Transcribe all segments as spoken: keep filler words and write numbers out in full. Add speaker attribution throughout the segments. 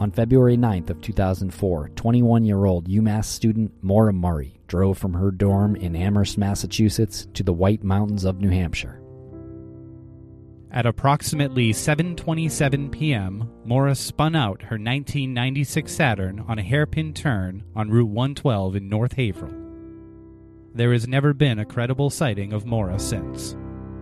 Speaker 1: On February ninth of two thousand four, twenty-one-year-old UMass student Maura Murray drove from her dorm in Amherst, Massachusetts to the White Mountains of New Hampshire.
Speaker 2: At approximately seven twenty-seven p.m., Maura spun out her nineteen ninety-six Saturn on a hairpin turn on Route one twelve in North Haverhill. There has never been a credible sighting of Maura since.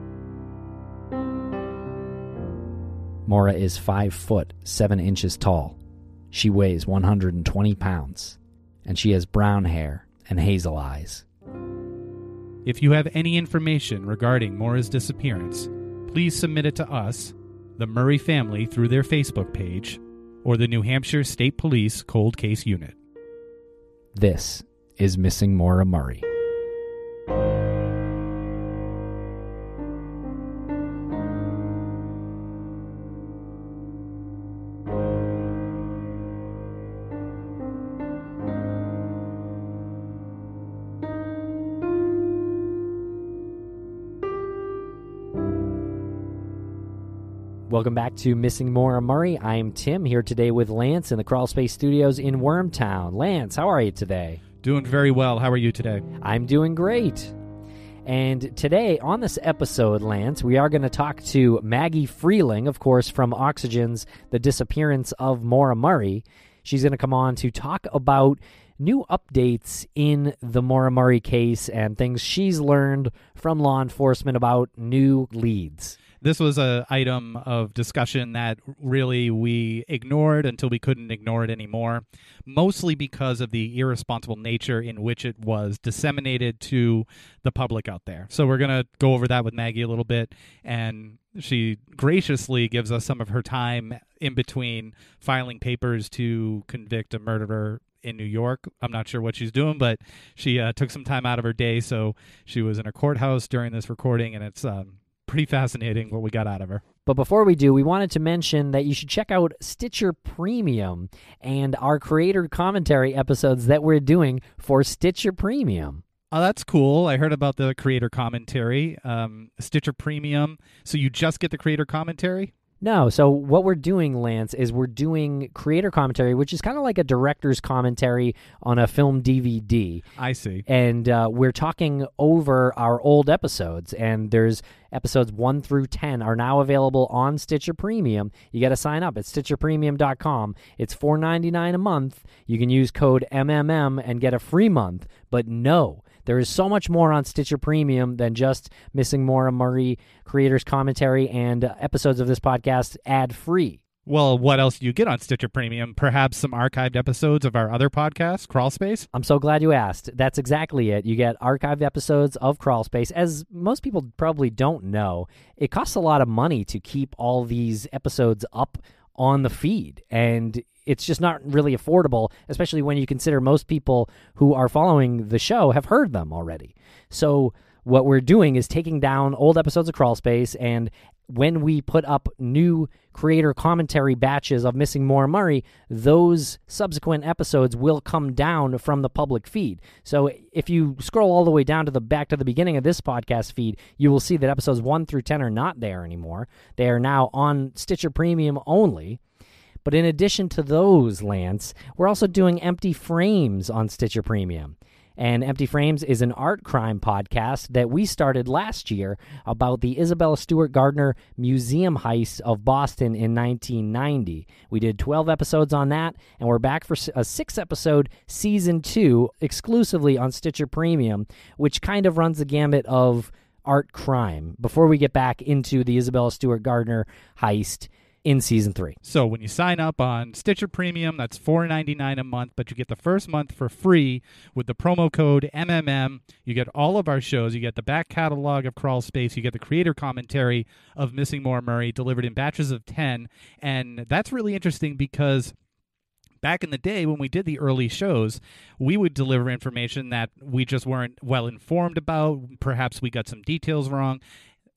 Speaker 1: Maura is five foot seven inches tall. She weighs one hundred twenty pounds, and she has brown hair and hazel eyes.
Speaker 2: If you have any information regarding Maura's disappearance, please submit it to us, the Murray family, through their Facebook page, or the New Hampshire State Police Cold Case Unit.
Speaker 1: This is Missing Maura Murray. Welcome back to Missing Maura Murray. I'm Tim, here today with Lance in the Crawl Space Studios in Wormtown. Lance, how are you today?
Speaker 2: Doing very well. How are you today?
Speaker 1: I'm doing great. And today, on this episode, Lance, we are going to talk to Maggie Freeling, of course, from Oxygen's The Disappearance of Maura Murray. She's going to come on to talk about new updates in the Maura Murray case and things she's learned from law enforcement about new leads.
Speaker 2: This was an item of discussion that really we ignored until we couldn't ignore it anymore, mostly because of the irresponsible nature in which it was disseminated to the public out there. So we're going to go over that with Maggie a little bit, and she graciously gives us some of her time in between filing papers to convict a murderer in New York. I'm not sure what she's doing, but she uh, took some time out of her day, so she was in a courthouse during this recording, and it's um, pretty fascinating what we got out of her.
Speaker 1: But before we do, we wanted to mention that you should check out Stitcher Premium and our creator commentary episodes that we're doing for Stitcher Premium.
Speaker 2: Oh, that's cool. I heard about the creator commentary, um, Stitcher Premium. So you just get the creator commentary?
Speaker 1: No, so what we're doing, Lance, is we're doing creator commentary, which is kind of like a director's commentary on a film D V D.
Speaker 2: I see.
Speaker 1: And uh, we're talking over our old episodes, and there's episodes one through ten are now available on Stitcher Premium. You got to sign up at stitcher premium dot com. It's four dollars and ninety-nine cents a month. You can use code M M M and get a free month, but no. There is so much more on Stitcher Premium than just Missing Maura Murray, creators commentary, and uh, episodes of this podcast ad-free.
Speaker 2: Well, what else do you get on Stitcher Premium? Perhaps some archived episodes of our other podcast, Crawl Space?
Speaker 1: I'm so glad you asked. That's exactly it. You get archived episodes of Crawl Space. As most people probably don't know, it costs a lot of money to keep all these episodes up on the feed, and it's just not really affordable, especially when you consider most people who are following the show have heard them already. So what we're doing is taking down old episodes of Crawl Space, and when we put up new creator commentary batches of Missing Maura Murray, those subsequent episodes will come down from the public feed. So if you scroll all the way down to the back to the beginning of this podcast feed, you will see that episodes one through ten are not there anymore. They are now on Stitcher Premium only. But in addition to those, Lance, we're also doing Empty Frames on Stitcher Premium. And Empty Frames is an art crime podcast that we started last year about the Isabella Stewart Gardner Museum heist of Boston in nineteen ninety. We did twelve episodes on that, and we're back for a six-episode season two exclusively on Stitcher Premium, which kind of runs the gamut of art crime before we get back into the Isabella Stewart Gardner heist in season three.
Speaker 2: So when you sign up on Stitcher Premium, that's four dollars and ninety-nine cents a month, but you get the first month for free with the promo code M M M. You get all of our shows. You get the back catalog of Crawl Space. You get the creator commentary of Missing Maura Murray delivered in batches of ten. And that's really interesting because back in the day when we did the early shows, we would deliver information that we just weren't well informed about. Perhaps we got some details wrong.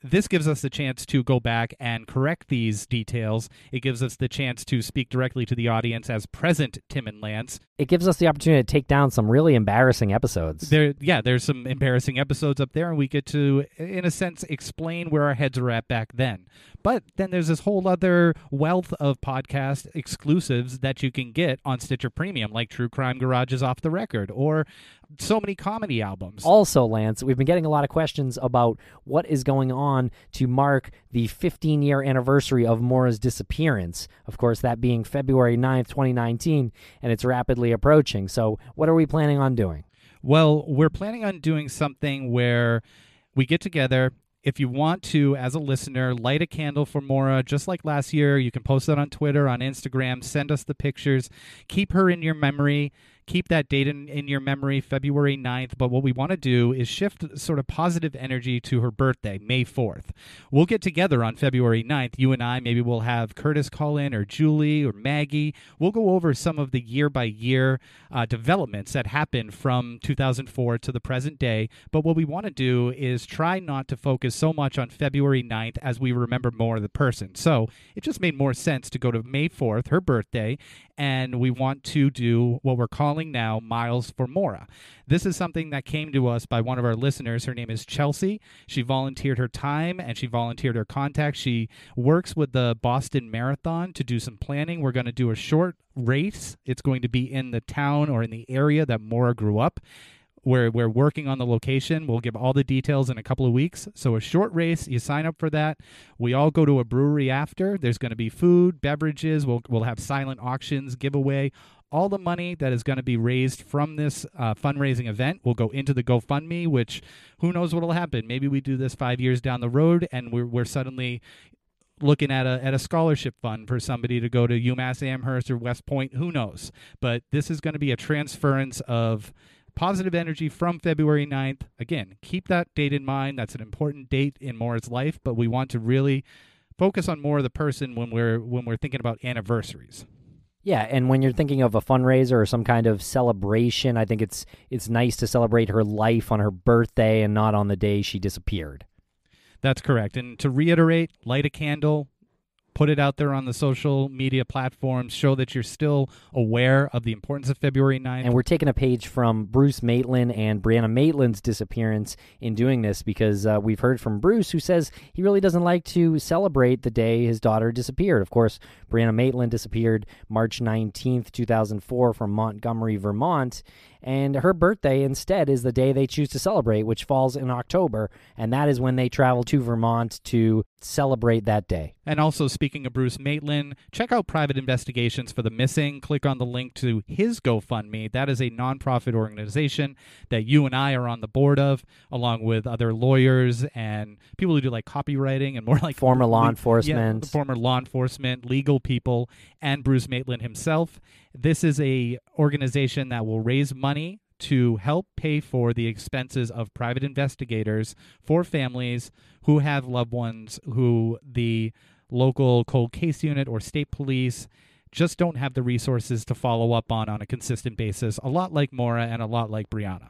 Speaker 2: this gives us the chance to go back and correct these details. It gives us the chance to speak directly to the audience as present Tim and Lance.
Speaker 1: It gives us the opportunity to take down some really embarrassing episodes.
Speaker 2: There, yeah, there's some embarrassing episodes up there, and we get to, in a sense, explain where our heads were at back then. But then there's this whole other wealth of podcast exclusives that you can get on Stitcher Premium, like True Crime Garage's Off the Record, or so many comedy albums.
Speaker 1: Also, Lance, we've been getting a lot of questions about what is going on to mark the fifteen-year anniversary of Maura's disappearance. Of course, that being February ninth, twenty nineteen, and it's rapidly approaching. So what are we planning on doing?
Speaker 2: Well, we're planning on doing something where we get together. If you want to, as a listener, light a candle for Maura, just like last year, you can post that on Twitter, on Instagram, send us the pictures. Keep her in your memory. Keep that date in, in your memory, February ninth. But what we want to do is shift sort of positive energy to her birthday, May fourth. We'll get together on February ninth. You and I, maybe we'll have Curtis call in, or Julie, or Maggie. We'll go over some of the year-by-year uh, developments that happened from two thousand four to the present day. But what we want to do is try not to focus so much on February ninth as we remember more of the person. So it just made more sense to go to May fourth, her birthday, and we want to do what we're calling now Miles for Maura. This is something that came to us by one of our listeners. Her name is Chelsea. She volunteered her time and she volunteered her contacts. She works with the Boston Marathon to do some planning. We're going to do a short race. It's going to be in the town or in the area that Maura grew up. We're, we're working on the location. We'll give all the details in a couple of weeks. So a short race, you sign up for that. We all go to a brewery after. There's going to be food, beverages. We'll, we'll have silent auctions, giveaway. All the money that is going to be raised from this uh, fundraising event will go into the GoFundMe, which who knows what will happen. Maybe we do this five years down the road and we're, we're suddenly looking at a at a scholarship fund for somebody to go to UMass Amherst or West Point. Who knows? But this is going to be a transference of positive energy from February ninth. Again, keep that date in mind. That's an important date in Maura's life, but we want to really focus on more of the person when we're when we're thinking about anniversaries.
Speaker 1: Yeah, and when you're thinking of a fundraiser or some kind of celebration, I think it's it's nice to celebrate her life on her birthday and not on the day she disappeared.
Speaker 2: That's correct. And to reiterate, light a candle, put it out there on the social media platforms, show that you're still aware of the importance of February ninth.
Speaker 1: And we're taking a page from Bruce Maitland and Brianna Maitland's disappearance in doing this because uh, we've heard from Bruce, who says he really doesn't like to celebrate the day his daughter disappeared. Of course, Brianna Maitland disappeared March nineteenth, two thousand four from Montgomery, Vermont, and her birthday instead is the day they choose to celebrate, which falls in October, and that is when they travel to Vermont to celebrate that day.
Speaker 2: And also, speaking of Bruce Maitland, check out Private Investigations for the Missing. Click on the link to his GoFundMe. That is a nonprofit organization that you and I are on the board of, along with other lawyers and people who do like copywriting and more like
Speaker 1: former law
Speaker 2: le-
Speaker 1: enforcement,
Speaker 2: yeah, former law enforcement, legal people, and Bruce Maitland himself. This is a organization that will raise money to help pay for the expenses of private investigators for families who have loved ones who the local cold case unit or state police just don't have the resources to follow up on on a consistent basis, a lot like Maura and a lot like Brianna.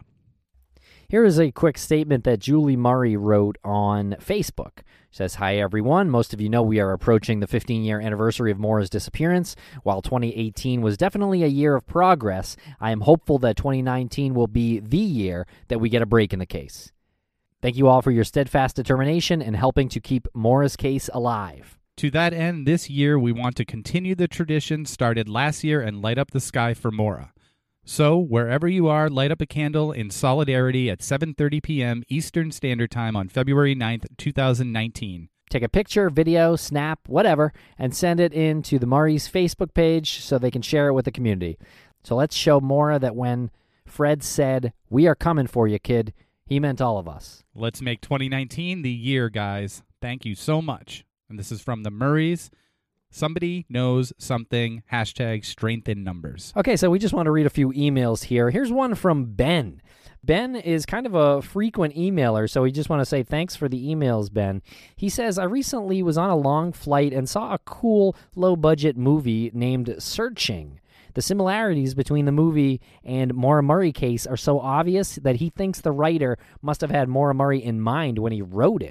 Speaker 1: Here is a quick statement that Julie Murray wrote on Facebook. She says, "Hi, everyone. Most of you know we are approaching the fifteen-year anniversary of Maura's disappearance. While twenty eighteen was definitely a year of progress, I am hopeful that twenty nineteen will be the year that we get a break in the case. Thank you all for your steadfast determination in helping to keep Maura's case alive."
Speaker 2: To that end, this year we want to continue the tradition started last year and light up the sky for Maura. So, wherever you are, light up a candle in solidarity at seven thirty p.m. Eastern Standard Time on February ninth, twenty nineteen.
Speaker 1: Take a picture, video, snap, whatever, and send it in to the Murray's Facebook page so they can share it with the community. So let's show Maura that when Fred said, "We are coming for you, kid," he meant all of us.
Speaker 2: Let's make twenty nineteen the year, guys. Thank you so much. And this is from the Murrays. Somebody knows something. Hashtag strength in numbers.
Speaker 1: Okay, so we just want to read a few emails here. Here's one from Ben. Ben is kind of a frequent emailer, so we just want to say thanks for the emails, Ben. He says, "I recently was on a long flight and saw a cool low-budget movie named Searching. The similarities between the movie and Maura Murray case are so obvious that he thinks the writer must have had Maura Murray in mind when he wrote it.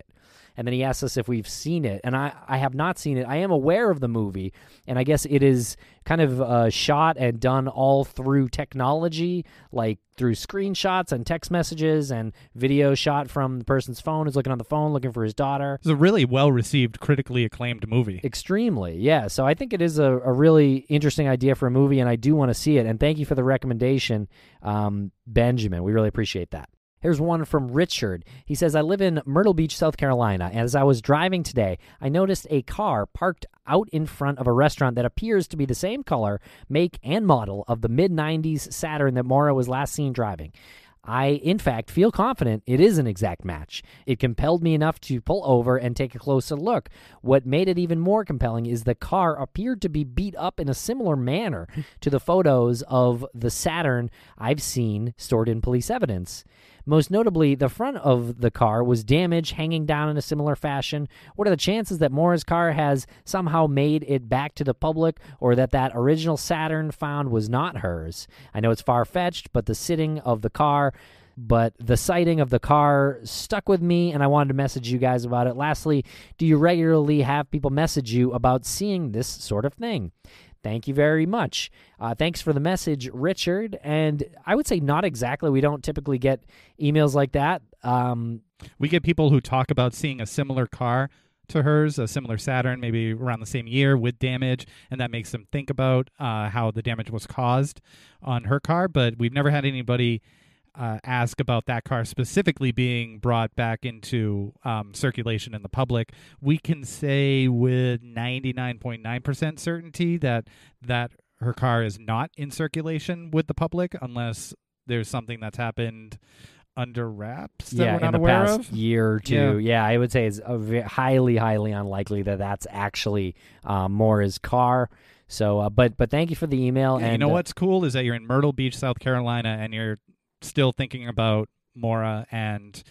Speaker 1: And then he asks us if we've seen it. And I, I have not seen it. I am aware of the movie, and I guess it is kind of uh, shot and done all through technology, like through screenshots and text messages and video shot from the person's phone who's looking on the phone, looking for his daughter.
Speaker 2: It's a really well-received, critically acclaimed movie.
Speaker 1: Extremely, yeah. So I think it is a, a really interesting idea for a movie, and I do want to see it. And thank you for the recommendation, um, Benjamin. We really appreciate that. Here's one from Richard. He says, I live in Myrtle Beach, South Carolina. As I was driving today, I noticed a car parked out in front of a restaurant that appears to be the same color, make, and model of the mid nineties Saturn that Maura was last seen driving. I, in fact, feel confident it is an exact match. It compelled me enough to pull over and take a closer look. What made it even more compelling is the car appeared to be beat up in a similar manner to the photos of the Saturn I've seen stored in police evidence. Most notably, the front of the car was damaged, hanging down in a similar fashion. What are the chances that Maura's car has somehow made it back to the public, or that that original Saturn found was not hers? I know it's far-fetched, but the sitting of the car, but the sighting of the car stuck with me, and I wanted to message you guys about it. Lastly, do you regularly have people message you about seeing this sort of thing? Thank you very much. Uh, thanks for the message, Richard. And I would say not exactly. We don't typically get emails like that. Um,
Speaker 2: we get people who talk about seeing a similar car to hers, a similar Saturn, maybe around the same year with damage, and that makes them think about uh, how the damage was caused on her car. But we've never had anybody Uh, ask about that car specifically being brought back into um, circulation in the public. We can say with ninety-nine point nine percent certainty that that her car is not in circulation with the public, unless there's something that's happened under wraps that
Speaker 1: yeah,
Speaker 2: we're not
Speaker 1: in the
Speaker 2: aware
Speaker 1: past
Speaker 2: of.
Speaker 1: year or two. Yeah. yeah, I would say it's a v- highly, highly unlikely that that's actually um, Maura's car. So, uh, but but thank you for the email.
Speaker 2: Yeah,
Speaker 1: and
Speaker 2: you know
Speaker 1: uh,
Speaker 2: what's cool is that you're in Myrtle Beach, South Carolina, and you're still thinking about Maura, and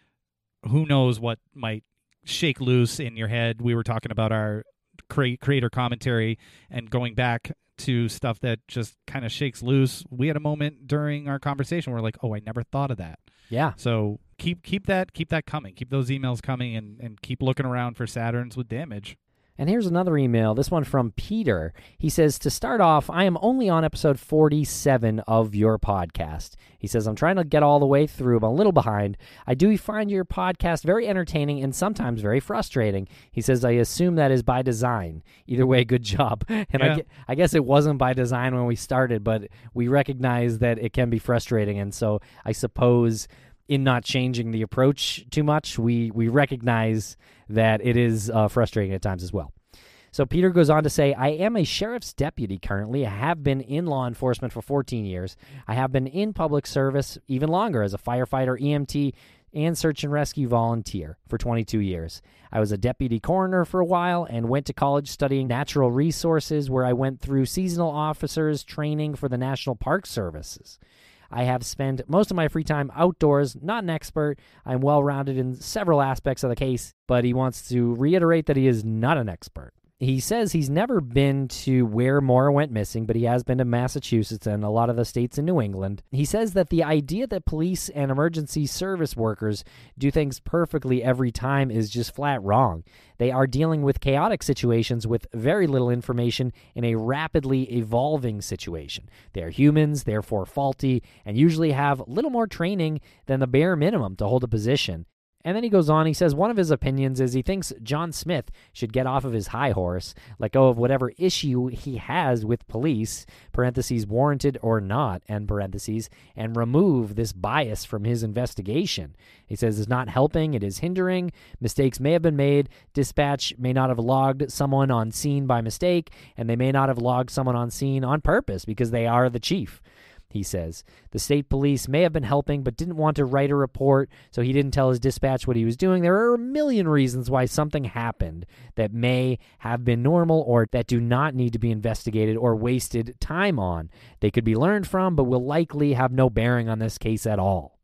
Speaker 2: who knows what might shake loose in your head. We were talking about our cre- creator commentary and going back to stuff that just kind of shakes loose. We had a moment during our conversation where we're like, oh, I never thought of that.
Speaker 1: Yeah.
Speaker 2: So keep keep that keep that coming. Keep those emails coming, and, and keep looking around for Saturns with damage.
Speaker 1: And here's another email, this one from Peter. He says, to start off, I am only on episode forty-seven of your podcast. He says, I'm trying to get all the way through. I'm a little behind. I do find your podcast very entertaining and sometimes very frustrating. He says, I assume that is by design. Either way, good job. And
Speaker 2: yeah.
Speaker 1: I, I guess it wasn't by design when we started, but we recognize that it can be frustrating. And so I suppose in not changing the approach too much, we, we recognize that it is uh, frustrating at times as well. So Peter goes on to say, I am a sheriff's deputy currently. I have been in law enforcement for fourteen years. I have been in public service even longer as a firefighter, E M T, and search and rescue volunteer for twenty-two years. I was a deputy coroner for a while and went to college studying natural resources, where I went through seasonal officers training for the National Park Services. I have spent most of my free time outdoors, not an expert. I'm well-rounded in several aspects of the case, but he wants to reiterate that he is not an expert. He says he's never been to where Maura went missing, but he has been to Massachusetts and a lot of the states in New England. He says that the idea that police and emergency service workers do things perfectly every time is just flat wrong. They are dealing with chaotic situations with very little information in a rapidly evolving situation. They are humans, therefore faulty, and usually have little more training than the bare minimum to hold a position. And then he goes on, he says one of his opinions is he thinks John Smith should get off of his high horse, let go of whatever issue he has with police, parentheses, warranted or not, end parentheses, and remove this bias from his investigation. He says it's not helping, it is hindering, mistakes may have been made, dispatch may not have logged someone on scene by mistake, and they may not have logged someone on scene on purpose because they are the chief. He says the state police may have been helping but didn't want to write a report, so he didn't tell his dispatch what he was doing. There are a million reasons why something happened that may have been normal or that do not need to be investigated or wasted time on. They could be learned from, but will likely have no bearing on this case at all.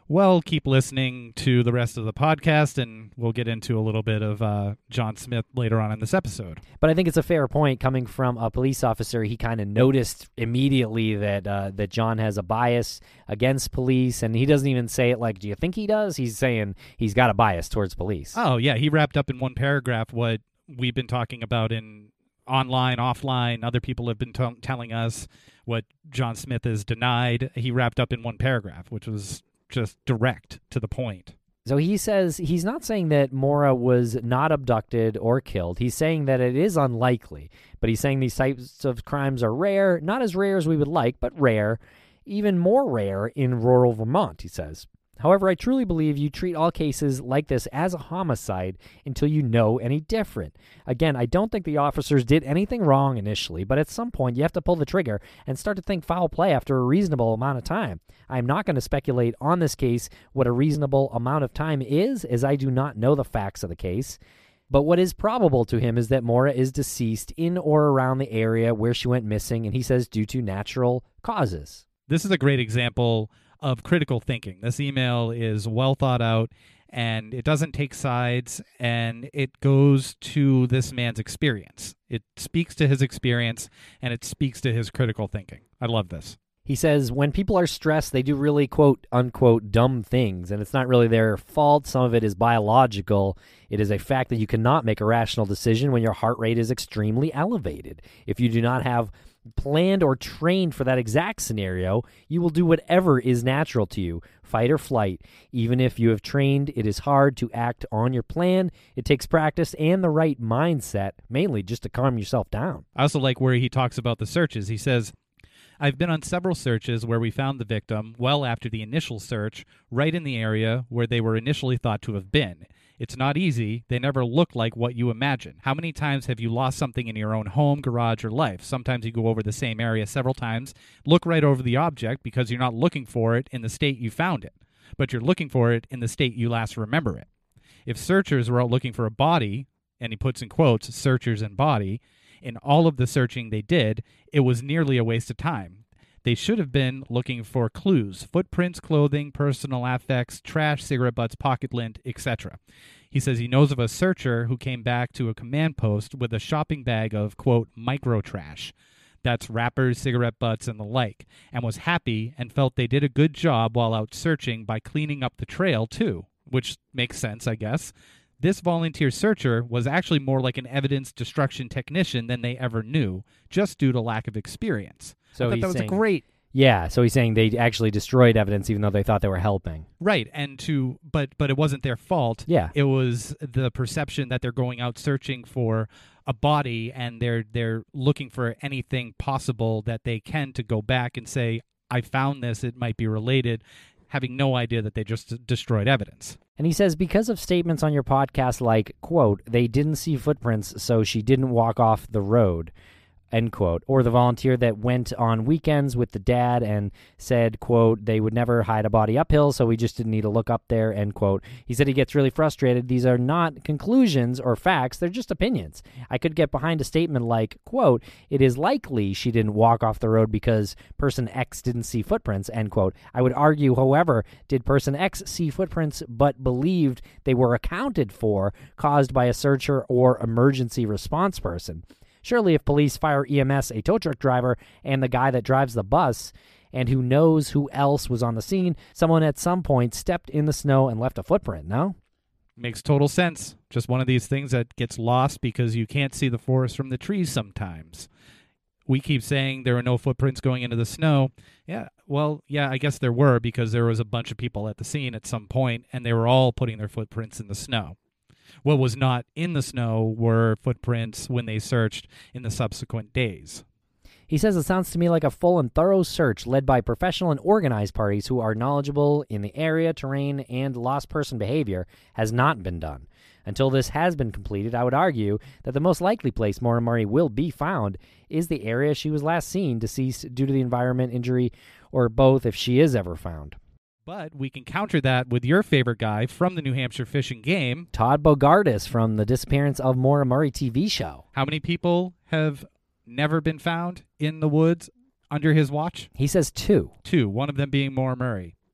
Speaker 2: Well, keep listening to the rest of the podcast, and we'll get into a little bit of uh, John Smith later on in this episode.
Speaker 1: But I think it's a fair point coming from a police officer. He kind of noticed immediately that uh, that John has a bias against police, and he doesn't even say it like, do you think he does? He's saying he's got a bias towards police.
Speaker 2: Oh, yeah. He wrapped up in one paragraph what we've been talking about in online, offline. Other people have been t- telling us what John Smith has denied. He wrapped up in one paragraph, which was just direct to the point.
Speaker 1: So he says he's not saying that Maura was not abducted or killed. He's saying that it is unlikely, but he's saying these types of crimes are rare, not as rare as we would like, but rare, even more rare in rural Vermont, he says. However, I truly believe you treat all cases like this as a homicide until you know any different. Again, I don't think the officers did anything wrong initially, but at some point you have to pull the trigger and start to think foul play after a reasonable amount of time. I'm not going to speculate on this case what a reasonable amount of time is, as I do not know the facts of the case. But what is probable to him is that Maura is deceased in or around the area where she went missing, and he says due to natural causes.
Speaker 2: This is a great example of critical thinking. This email is well thought out, and it doesn't take sides, and it goes to this man's experience. It speaks to his experience, and it speaks to his critical thinking. I love this.
Speaker 1: He says when people are stressed, they do really, quote, unquote, dumb things, and it's not really their fault. Some of it is biological. It is a fact that you cannot make a rational decision when your heart rate is extremely elevated. If you do not have planned or trained for that exact scenario, you will do whatever is natural to you, fight or flight. Even if you have trained, it is hard to act on your plan. It takes practice and the right mindset, mainly just to calm yourself down.
Speaker 2: I also like where he talks about the searches. He says, I've been on several searches where we found the victim well after the initial search, right in the area where they were initially thought to have been. It's not easy. They never look like what you imagine. How many times have you lost something in your own home, garage, or life? Sometimes you go over the same area several times, look right over the object because you're not looking for it in the state you found it, but you're looking for it in the state you last remember it. If searchers were out looking for a body, and he puts in quotes, searchers and body, in all of the searching they did, it was nearly a waste of time. They should have been looking for clues, footprints, clothing, personal effects, trash, cigarette butts, pocket lint, et cetera. He says he knows of a searcher who came back to a command post with a shopping bag of, quote, micro trash. That's wrappers, cigarette butts, and the like, and was happy and felt they did a good job while out searching by cleaning up the trail, too, which makes sense, I guess. This volunteer searcher was actually more like an evidence destruction technician than they ever knew, just due to lack of experience.
Speaker 1: So
Speaker 2: I thought
Speaker 1: he's
Speaker 2: that was
Speaker 1: saying,
Speaker 2: a great...
Speaker 1: Yeah, so he's saying they actually destroyed evidence even though they thought they were helping.
Speaker 2: Right, and to but but it wasn't their fault.
Speaker 1: Yeah.
Speaker 2: It was the perception that they're going out searching for a body and they're they're looking for anything possible that they can to go back and say, I found this, it might be related, having no idea that they just destroyed evidence.
Speaker 1: And he says because of statements on your podcast like, quote, they didn't see footprints, so she didn't walk off the road, end quote, or the volunteer that went on weekends with the dad and said, quote, they would never hide a body uphill, so we just didn't need to look up there, end quote. He said he gets really frustrated. These are not conclusions or facts, they're just opinions. I could get behind a statement like, quote, it is likely she didn't walk off the road because person X didn't see footprints, end quote. I would argue, however, did person X see footprints but believed they were accounted for, caused by a searcher or emergency response person? Surely if police fire E M S, a tow truck driver, and the guy that drives the bus, and who knows who else was on the scene, someone at some point stepped in the snow and left a footprint, no?
Speaker 2: Makes total sense. Just one of these things that gets lost because you can't see the forest from the trees sometimes. We keep saying there are no footprints going into the snow. Yeah, well, yeah, I guess there were because there was a bunch of people at the scene at some point, and they were all putting their footprints in the snow. What was not in the snow were footprints when they searched in the subsequent days.
Speaker 1: He says it sounds to me like a full and thorough search led by professional and organized parties who are knowledgeable in the area, terrain, and lost person behavior has not been done. Until this has been completed, I would argue that the most likely place Maura Murray will be found is the area she was last seen, deceased due to the environment, injury, or both if she is ever found.
Speaker 2: But we can counter that with your favorite guy from the New Hampshire Fish and Game,
Speaker 1: Todd Bogardus from the Disappearance of Maura Murray T V show.
Speaker 2: How many people have never been found in the woods under his watch?
Speaker 1: He says two.
Speaker 2: Two, one of them being Maura Murray.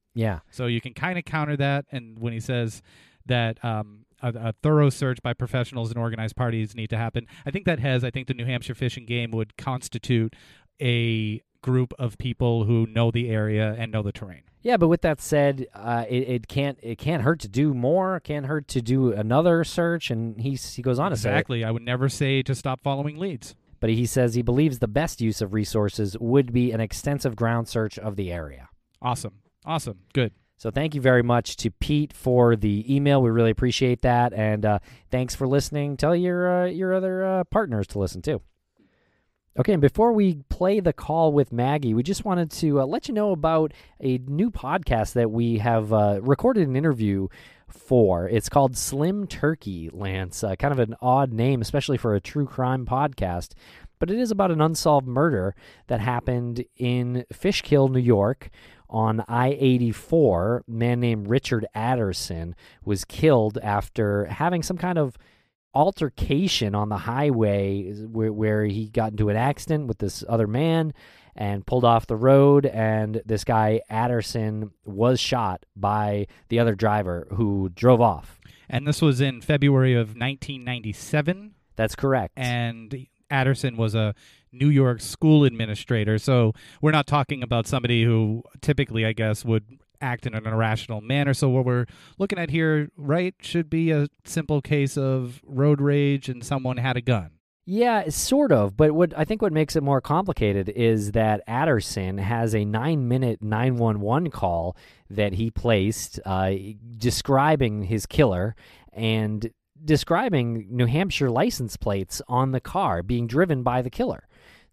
Speaker 1: Yeah.
Speaker 2: So you can kind of counter that. And when he says that um, a, a thorough search by professionals and organized parties need to happen, I think that has, I think the New Hampshire Fish and Game would constitute a group of people who know the area and know the terrain.
Speaker 1: Yeah, but with that said, uh, it, it can't it can't hurt to do more. It can't hurt to do another search, and he he goes on to say
Speaker 2: exactly. I would never say to stop following leads.
Speaker 1: But he says he believes the best use of resources would be an extensive ground search of the area.
Speaker 2: Awesome, awesome, good.
Speaker 1: So thank you very much to Pete for the email. We really appreciate that, and uh, thanks for listening. Tell your uh, your other uh, partners to listen too. Okay, and before we play the call with Maggie, we just wanted to uh, let you know about a new podcast that we have uh, recorded an interview for. It's called Slim Turkey, Lance. Uh, kind of an odd name, especially for a true crime podcast. But it is about an unsolved murder that happened in Fishkill, New York, on I eighty-four. A man named Richard Adderson was killed after having some kind of altercation on the highway where, where he got into an accident with this other man and pulled off the road, and this guy Adderson was shot by the other driver who drove off.
Speaker 2: And this was in February of nineteen ninety-seven?
Speaker 1: That's correct.
Speaker 2: And Adderson was a New York school administrator, so we're not talking about somebody who typically, I guess, would act in an irrational manner. So what we're looking at here, right, should be a simple case of road rage and someone had a gun.
Speaker 1: Yeah, sort of. But what I think what makes it more complicated is that Adderson has a nine-minute nine one one call that he placed uh, describing his killer and describing New Hampshire license plates on the car being driven by the killer.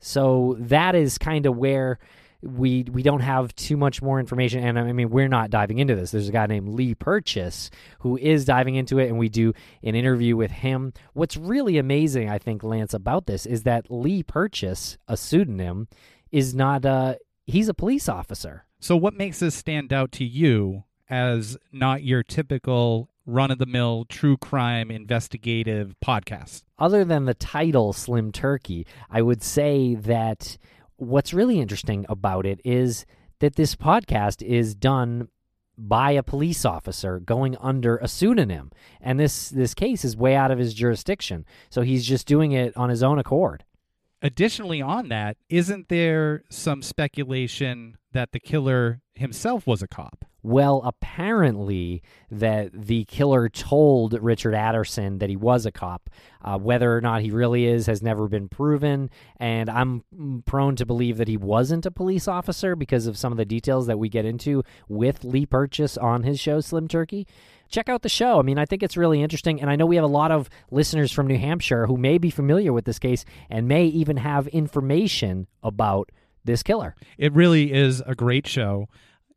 Speaker 1: So that is kind of where we we don't have too much more information, and I mean, we're not diving into this. There's a guy named Lee Purchase who is diving into it, and we do an interview with him. What's really amazing, I think, Lance, about this is that Lee Purchase, a pseudonym, is not, uh, he's a police officer.
Speaker 2: So what makes this stand out to you as not your typical run-of-the-mill true crime investigative podcast?
Speaker 1: Other than the title, Slim Turkey, I would say that what's really interesting about it is that this podcast is done by a police officer going under a pseudonym. And this, this case is way out of his jurisdiction. So he's just doing it on his own accord.
Speaker 2: Additionally on that, isn't there some speculation that the killer himself was a cop?
Speaker 1: Well, apparently that the killer told Richard Adderson that he was a cop. Uh, whether or not he really is has never been proven, and I'm prone to believe that he wasn't a police officer because of some of the details that we get into with Lee Purchase on his show, Slim Turkey. Check out the show. I mean, I think it's really interesting, and I know we have a lot of listeners from New Hampshire who may be familiar with this case and may even have information about this killer.
Speaker 2: It really is a great show.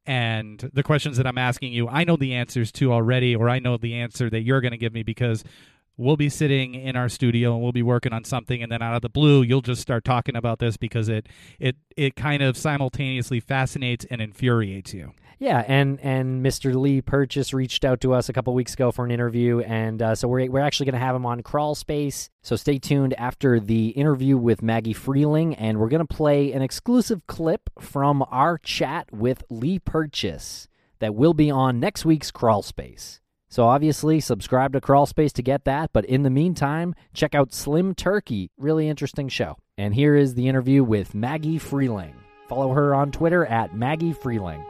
Speaker 2: And the questions that I'm asking you, I know the answers to already, or I know the answer that you're going to give me, because we'll be sitting in our studio and we'll be working on something, and then out of the blue, you'll just start talking about this because it it it kind of simultaneously fascinates and infuriates you.
Speaker 1: Yeah, and, and Mister Lee Purchase reached out to us a couple weeks ago for an interview, and uh, so we're we're actually going to have him on Crawl Space. So stay tuned after the interview with Maggie Freeling, and we're going to play an exclusive clip from our chat with Lee Purchase that will be on next week's Crawl Space. So obviously, subscribe to Crawl Space to get that, but in the meantime, check out Slim Turkey. Really interesting show. And here is the interview with Maggie Freeling. Follow her on Twitter at Maggie Freeling.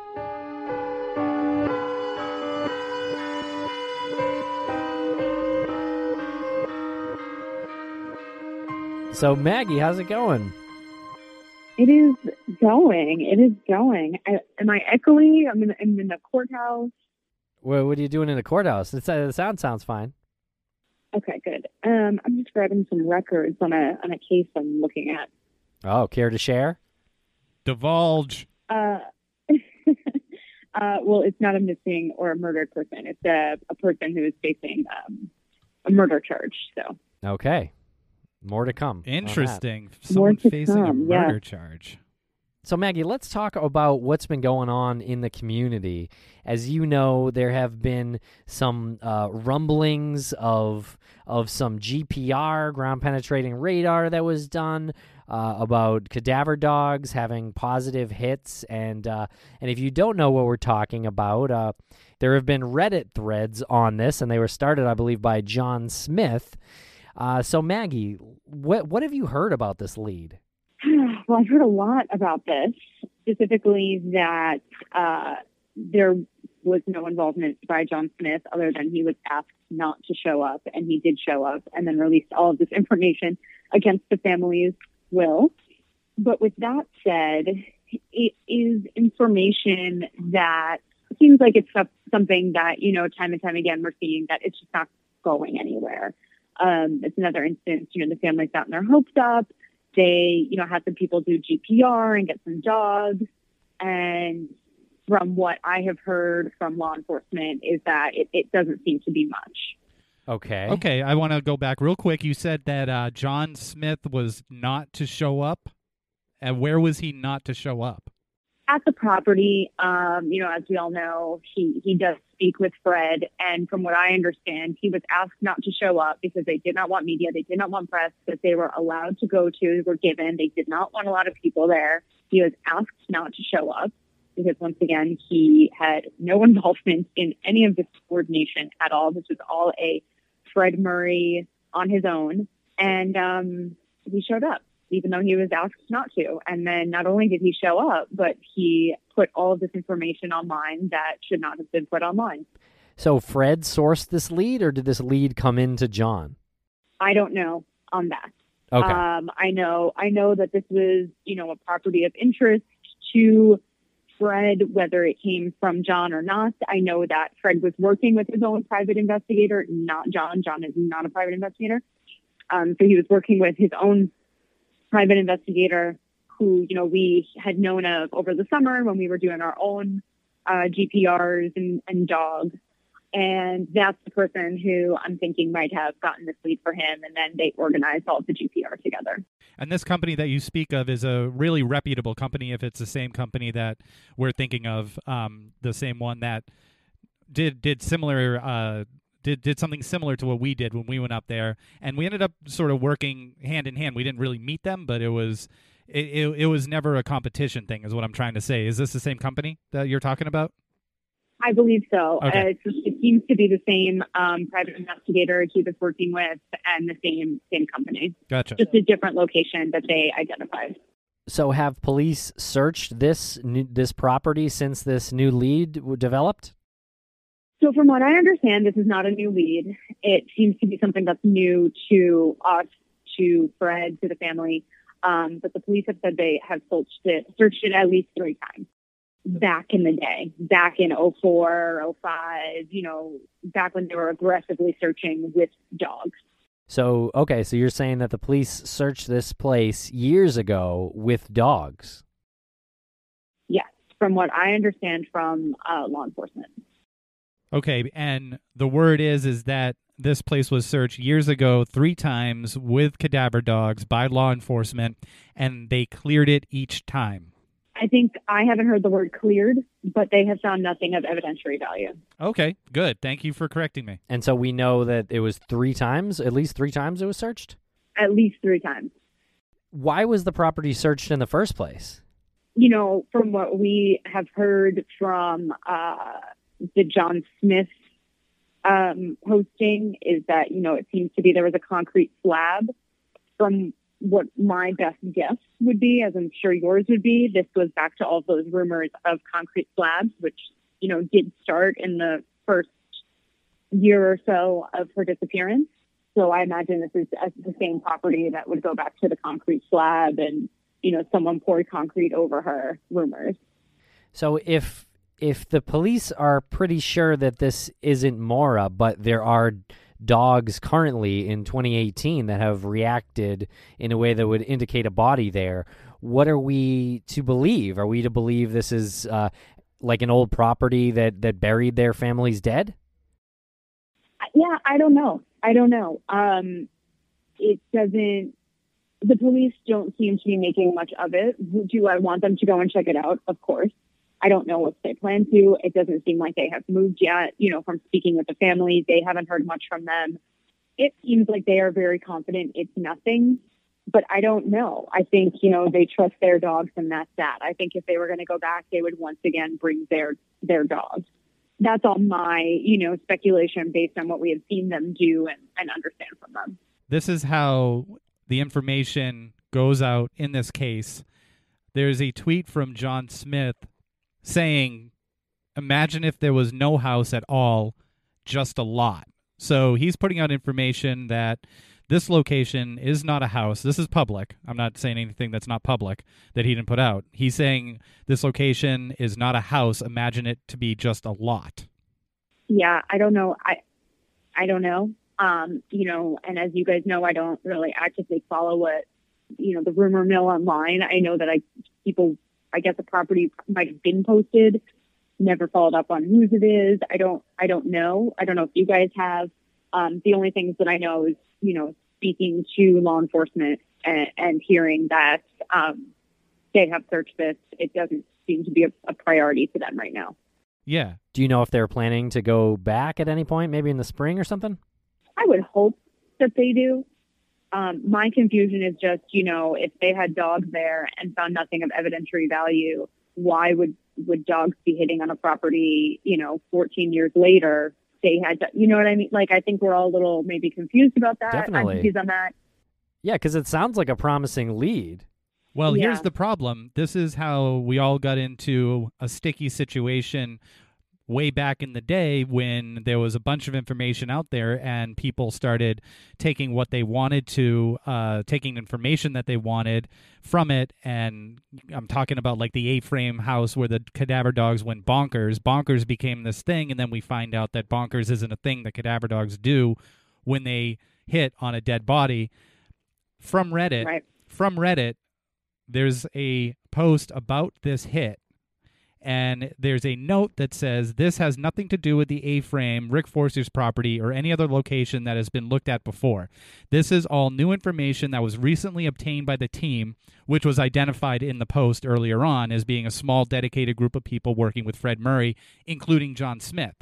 Speaker 1: So, Maggie, how's it going?
Speaker 3: It is going. It is going. I, am I echoey? I'm in, I'm in the courthouse.
Speaker 1: Well, what are you doing in the courthouse? It's, uh, the sound sounds fine.
Speaker 3: Okay, good. Um, I'm just grabbing some records on a on a case I'm looking at.
Speaker 1: Oh, care to share?
Speaker 2: Divulge.
Speaker 3: Uh, uh, well, it's not a missing or a murdered person. It's a, a person who is facing um, a murder charge. So.
Speaker 1: Okay. More to come.
Speaker 2: Interesting. Someone facing come, a murder yeah. charge.
Speaker 1: So, Maggie, let's talk about what's been going on in the community. As you know, there have been some uh, rumblings of of some G P R, ground penetrating radar, that was done uh, about cadaver dogs having positive hits. And uh, and if you don't know what we're talking about, uh, there have been Reddit threads on this, and they were started, I believe, by John Smith. Uh, so, Maggie, what what have you heard about this lead?
Speaker 3: Well, I've heard a lot about this, specifically that uh, there was no involvement by John Smith other than he was asked not to show up, and he did show up and then released all of this information against the family's will. But with that said, it is information that seems like it's something that, you know, time and time again, we're seeing that it's just not going anywhere. Um, it's another instance, you know, the family's gotten their hopes up. They, you know, had some people do G P R and get some dogs. And from what I have heard from law enforcement is that it, it doesn't seem to be much.
Speaker 1: Okay.
Speaker 2: Okay, I want to go back real quick. You said that uh, John Smith was not to show up. And where was he not to show up?
Speaker 3: At the property, um, you know, as we all know, he, he does speak with Fred. And from what I understand, he was asked not to show up because they did not want media. They did not want press that they were allowed to go to, were given. They did not want a lot of people there. He was asked not to show up because, once again, he had no involvement in any of this coordination at all. This was all a Fred Murray on his own. And um, he showed up, even though he was asked not to. And then not only did he show up, but he put all of this information online that should not have been put online.
Speaker 1: So Fred sourced this lead, or did this lead come into John?
Speaker 3: I don't know on that.
Speaker 1: Okay.
Speaker 3: Um, I know, I know that this was, you know, a property of interest to Fred, whether it came from John or not. I know that Fred was working with his own private investigator, not John. John is not a private investigator. Um, so he was working with his own private investigator who, you know, we had known of over the summer when we were doing our own uh, G P Rs and, and dogs. And that's the person who I'm thinking might have gotten this lead for him. And then they organized all of the G P R together.
Speaker 2: And this company that you speak of is a really reputable company. If it's the same company that we're thinking of, um, the same one that did did similar uh, did did something similar to what we did when we went up there, and we ended up sort of working hand in hand. We didn't really meet them, but it was it it, it was never a competition thing, is what I'm trying to say. Is this the same company that you're talking about?
Speaker 3: I believe so.
Speaker 2: Okay.
Speaker 3: Uh, it's, it seems to be the same um, private investigator he was working with and the same same company.
Speaker 2: Gotcha.
Speaker 3: Just a different location that they identified.
Speaker 1: So have police searched this new, this property since this new lead w- developed?
Speaker 3: So from what I understand, this is not a new lead. It seems to be something that's new to us, to Fred, to the family. Um, but the police have said they have searched it, searched it at least three times. Back in the day, back in oh four, oh five, you know, back when they were aggressively searching with dogs.
Speaker 1: So, okay, so you're saying that the police searched this place years ago with dogs?
Speaker 3: Yes, from what I understand from uh, law enforcement.
Speaker 2: Okay, and the word is is that this place was searched years ago three times with cadaver dogs by law enforcement, and they cleared it each time.
Speaker 3: I think I haven't heard the word cleared, but they have found nothing of evidentiary value.
Speaker 2: Okay, good. Thank you for correcting me.
Speaker 1: And so we know that it was three times, at least three times it was searched?
Speaker 3: At least three times.
Speaker 1: Why was the property searched in the first place?
Speaker 3: You know, from what we have heard from uh, the John Smith um, posting is that, you know, it seems to be there was a concrete slab. From what my best guess would be, as I'm sure yours would be, this goes back to all those rumors of concrete slabs, which, you know, did start in the first year or so of her disappearance. So I imagine this is the same property that would go back to the concrete slab and, you know, someone poured concrete over her rumors.
Speaker 1: So if if the police are pretty sure that this isn't Maura, but there are dogs currently in twenty eighteen that have reacted in a way that would indicate a body there, what are we to believe? Are we to believe this is uh, like an old property that, that buried their family's dead?
Speaker 3: Yeah, I don't know. I don't know. Um, it doesn't, the police don't seem to be making much of it. Do I want them to go and check it out? Of course. I don't know if they plan to. It doesn't seem like they have moved yet. You know, from speaking with the family, they haven't heard much from them. It seems like they are very confident it's nothing, but I don't know. I think, you know, they trust their dogs, and that's that. I think if they were going to go back, they would once again bring their their dogs. That's all my, you know, speculation based on what we have seen them do and, and understand from them.
Speaker 2: This is how the information goes out in this case. There's a tweet from John Smith saying, imagine if there was no house at all, just a lot. So he's putting out information that this location is not a house. This is public. I'm not saying anything that's not public that he didn't put out. He's saying this location is not a house. Imagine it to be just a lot.
Speaker 3: Yeah, I don't know. I I don't know. Um, you know, and as you guys know, I don't really actively follow what, you know, the rumor mill online. I know that I people, I guess the property might have been posted, never followed up on whose it is. I don't, I don't know. I don't know if you guys have. Um, the only things that I know is, you know, speaking to law enforcement and, and hearing that um, they have searched this. It doesn't seem to be a, a priority to them right now.
Speaker 2: Yeah.
Speaker 1: Do you know if they're planning to go back at any point, maybe in the spring or something?
Speaker 3: I would hope that they do. Um, my confusion is just, you know, if they had dogs there and found nothing of evidentiary value, why would, would dogs be hitting on a property, you know, fourteen years later? They had to, you know what I mean? Like, I think we're all a little maybe confused about that.
Speaker 1: Definitely.
Speaker 3: I'm confused on that.
Speaker 1: Yeah, because it sounds like a promising lead.
Speaker 2: Well,
Speaker 3: Yeah.
Speaker 2: here's the problem. This is how we all got into a sticky situation way back in the day when there was a bunch of information out there and people started taking what they wanted to, uh, taking information that they wanted from it. And I'm talking about like the A-frame house where the cadaver dogs went bonkers. Bonkers became this thing, and then we find out that bonkers isn't a thing that cadaver dogs do when they hit on a dead body. From Reddit,
Speaker 3: Right.
Speaker 2: from Reddit, there's a post about this hit. And there's a note that says, this has nothing to do with the A-frame, Rick Forster's property, or any other location that has been looked at before. This is all new information that was recently obtained by the team, which was identified in the post earlier on as being a small, dedicated group of people working with Fred Murray, including John Smith.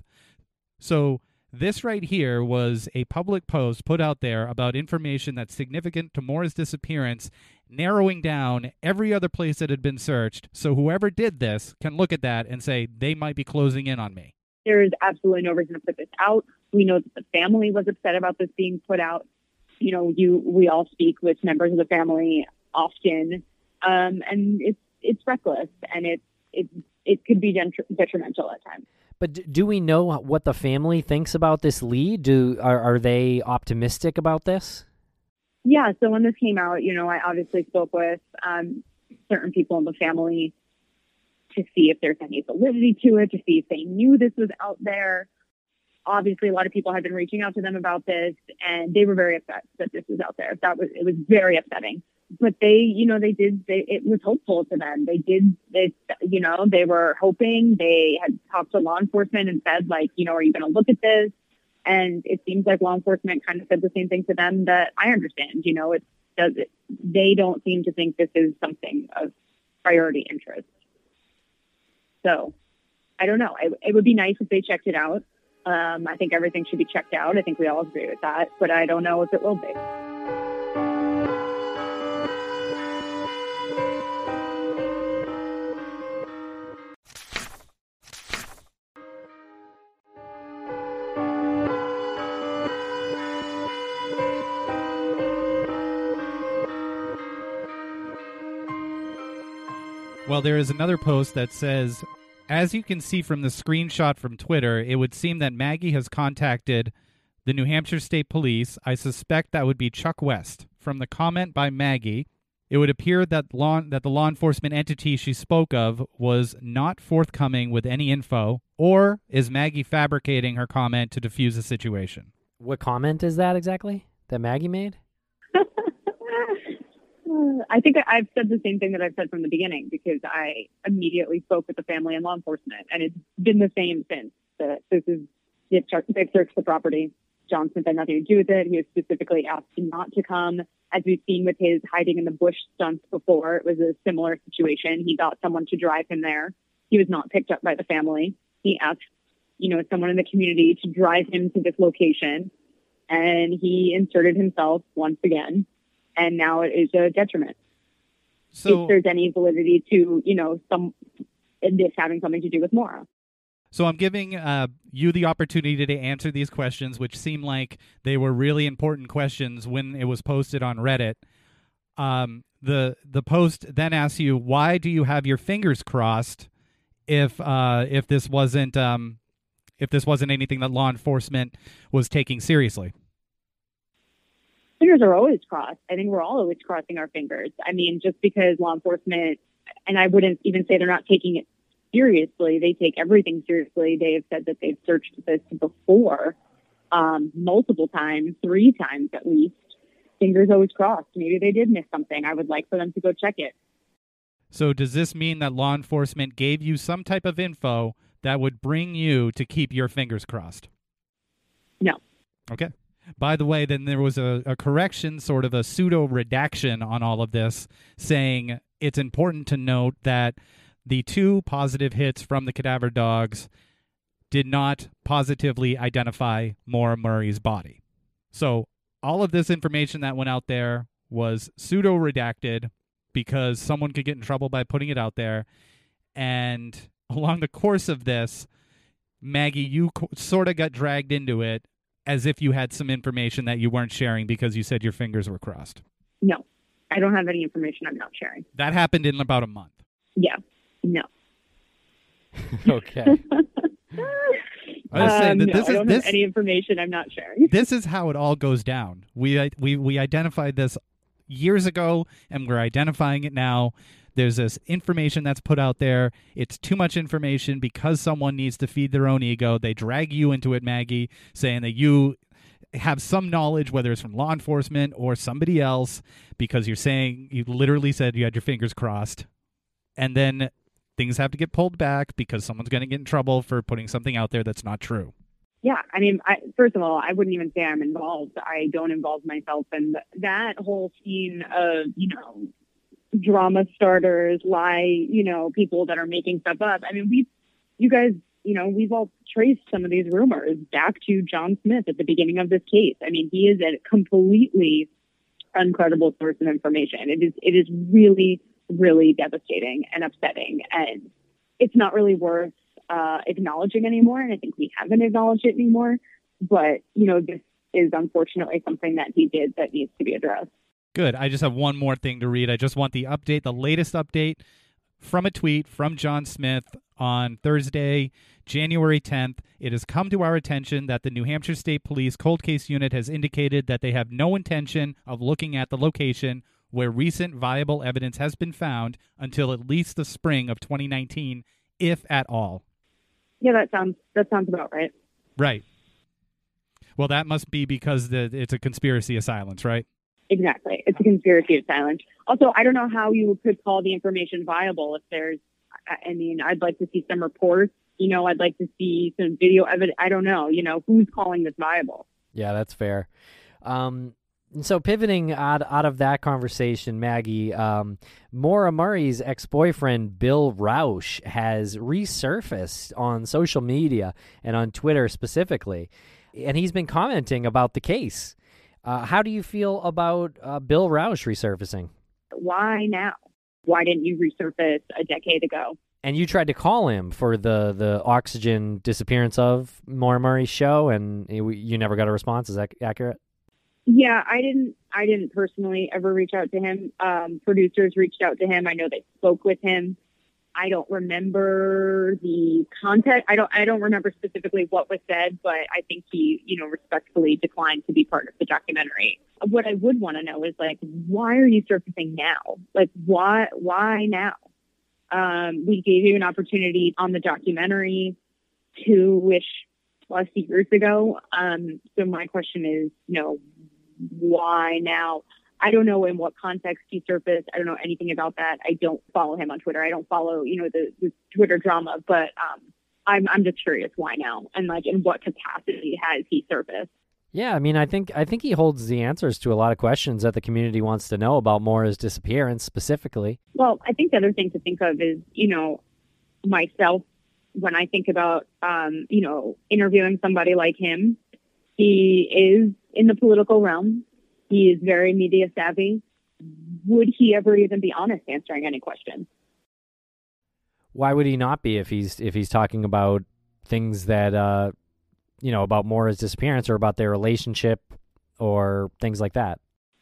Speaker 2: So this right here was a public post put out there about information that's significant to Maura's disappearance, narrowing down every other place that had been searched. So whoever did this can look at that and say, they might be closing in on me.
Speaker 3: There is absolutely no reason to put this out. We know that the family was upset about this being put out. You know, you we all speak with members of the family often, um, and it's it's reckless, and it it it could be detrimental at times.
Speaker 1: But d- do we know what the family thinks about this lead? Do are, are they optimistic about this?
Speaker 3: Yeah, so when this came out, you know, I obviously spoke with um, certain people in the family to see if there's any validity to it, to see if they knew this was out there. Obviously, a lot of people had been reaching out to them about this, and they were very upset that this was out there. That was it was very upsetting. But they, you know, they did. They, it was hopeful to them. They did. They, you know, they were hoping. They had talked to law enforcement and said, like, you know, are you going to look at this? And it seems like law enforcement kind of said the same thing to them that I understand. You know, it does. It, they don't seem to think this is something of priority interest. So, I don't know. It, it would be nice if they checked it out. Um, I think everything should be checked out. I think we all agree with that. But I don't know if it will be.
Speaker 2: Well, there is another post that says, as you can see from the screenshot from Twitter, it would seem that Maggie has contacted the New Hampshire State Police. I suspect that would be Chuck West. From the comment by Maggie, it would appear that law that the law enforcement entity she spoke of was not forthcoming with any info, or is Maggie fabricating her comment to defuse the situation?
Speaker 1: What comment is that exactly that Maggie made?
Speaker 3: I think I've said the same thing that I've said from the beginning, because I immediately spoke with the family and law enforcement, and it's been the same since. That this is they've searched the property. John Smith had nothing to do with it. He was specifically asked not to come. As we've seen with his hiding in the bush stunts before, it was a similar situation. He got someone to drive him there. He was not picked up by the family. He asked, you know, someone in the community to drive him to this location, and he inserted himself once again. and now it is a detriment.
Speaker 2: So,
Speaker 3: if there's any validity to, you know, some this having something to do with Maura.
Speaker 2: So I'm giving uh, you the opportunity to answer these questions, which seem like they were really important questions when it was posted on Reddit. Um, the the post then asks you, why do you have your fingers crossed if uh, if this wasn't um, if this wasn't anything that law enforcement was taking seriously?
Speaker 3: Fingers are always crossed. I think we're all always crossing our fingers. I mean, just because law enforcement, and I wouldn't even say they're not taking it seriously, they take everything seriously. They have said that they've searched this before, um, multiple times, three times at least. Fingers always crossed. Maybe they did miss something. I would like for them to go check it.
Speaker 2: So does this mean that law enforcement gave you some type of info that would bring you to keep your fingers crossed?
Speaker 3: No.
Speaker 2: Okay. By the way, then there was a, a correction, sort of a pseudo-redaction on all of this, saying it's important to note that the two positive hits from the cadaver dogs did not positively identify Maura Murray's body. So all of this information that went out there was pseudo-redacted because someone could get in trouble by putting it out there. And along the course of this, Maggie, you co- sort of got dragged into it as if you had some information that you weren't sharing because you said your fingers were crossed.
Speaker 3: No, I don't have any information I'm not sharing.
Speaker 2: That happened in about a month.
Speaker 3: Yeah, no.
Speaker 1: Okay.
Speaker 2: I was saying
Speaker 3: um,
Speaker 2: that
Speaker 3: no,
Speaker 2: this
Speaker 3: I
Speaker 2: is
Speaker 3: don't
Speaker 2: this,
Speaker 3: have any information I'm not sharing.
Speaker 2: this is how it all goes down. We we we identified this years ago, and we're identifying it now. There's this information that's put out there. It's too much information because someone needs to feed their own ego. They drag you into it, Maggie, saying that you have some knowledge, whether it's from law enforcement or somebody else, because you're saying, you literally said you had your fingers crossed. And then things have to get pulled back because someone's going to get in trouble for putting something out there that's not true.
Speaker 3: Yeah, I mean, I, first of all, I wouldn't even say I'm involved. I don't involve myself in that whole scene of, you know, drama starters, lie, you know, people that are making stuff up. I mean, we, you guys, you know, we've all traced some of these rumors back to John Smith at the beginning of this case. I mean, he is a completely uncredible source of information. It is, it is really, really devastating and upsetting, and it's not really worth uh, acknowledging anymore. And I think we haven't acknowledged it anymore. But, you know, this is unfortunately something that he did that needs to be addressed.
Speaker 2: Good. I just have one more thing to read. I just want the update, the latest update from a tweet from John Smith on Thursday, January tenth. It has come to our attention that the New Hampshire State Police Cold Case Unit has indicated that they have no intention of looking at the location where recent viable evidence has been found until at least the spring of twenty nineteen, if at all.
Speaker 3: Yeah, that sounds that sounds about right.
Speaker 2: Right. Well, that must be because the, it's a conspiracy of silence, right?
Speaker 3: Exactly. It's a conspiracy of silence. Also, I don't know how you could call the information viable if there's, I mean, I'd like to see some reports, you know, I'd like to see some video evidence. I don't know, you know, who's calling this viable?
Speaker 1: Yeah, that's fair. Um, so pivoting out, out of that conversation, Maggie, um, Maura Murray's ex-boyfriend, Bill Rausch, has resurfaced on social media and on Twitter specifically, and he's been commenting about the case. Uh, how do you feel about uh, Bill Rausch resurfacing?
Speaker 3: Why now? Why didn't you resurface a decade ago?
Speaker 1: And you tried to call him for the, the Oxygen disappearance of Maura Murray's show, and you, you never got a response. Is that accurate?
Speaker 3: Yeah, I didn't. I didn't personally ever reach out to him. Um, producers reached out to him. I know they spoke with him. I don't remember the content. I don't. I don't remember specifically what was said, but I think he, you know, respectfully declined to be part of the documentary. What I would want to know is, like, why are you surfacing now? Like, why? Why now? Um, we gave you an opportunity on the documentary two-ish plus years ago. Um, so my question is, you know, why now? I don't know in what context he surfaced. I don't know anything about that. I don't follow him on Twitter. I don't follow, you know, the, the Twitter drama, but um, I'm I'm just curious why now, and like in what capacity has he surfaced?
Speaker 1: Yeah, I mean, I think I think he holds the answers to a lot of questions that the community wants to know about Maura's disappearance specifically.
Speaker 3: Well, I think the other thing to think of is, you know, myself, when I think about, um, you know, interviewing somebody like him, he is in the political realm. He is very media savvy. would he ever even be honest answering any questions?
Speaker 1: Why would he not be if he's if he's talking about things that uh, you know, about Maura's disappearance or about their relationship or things like that?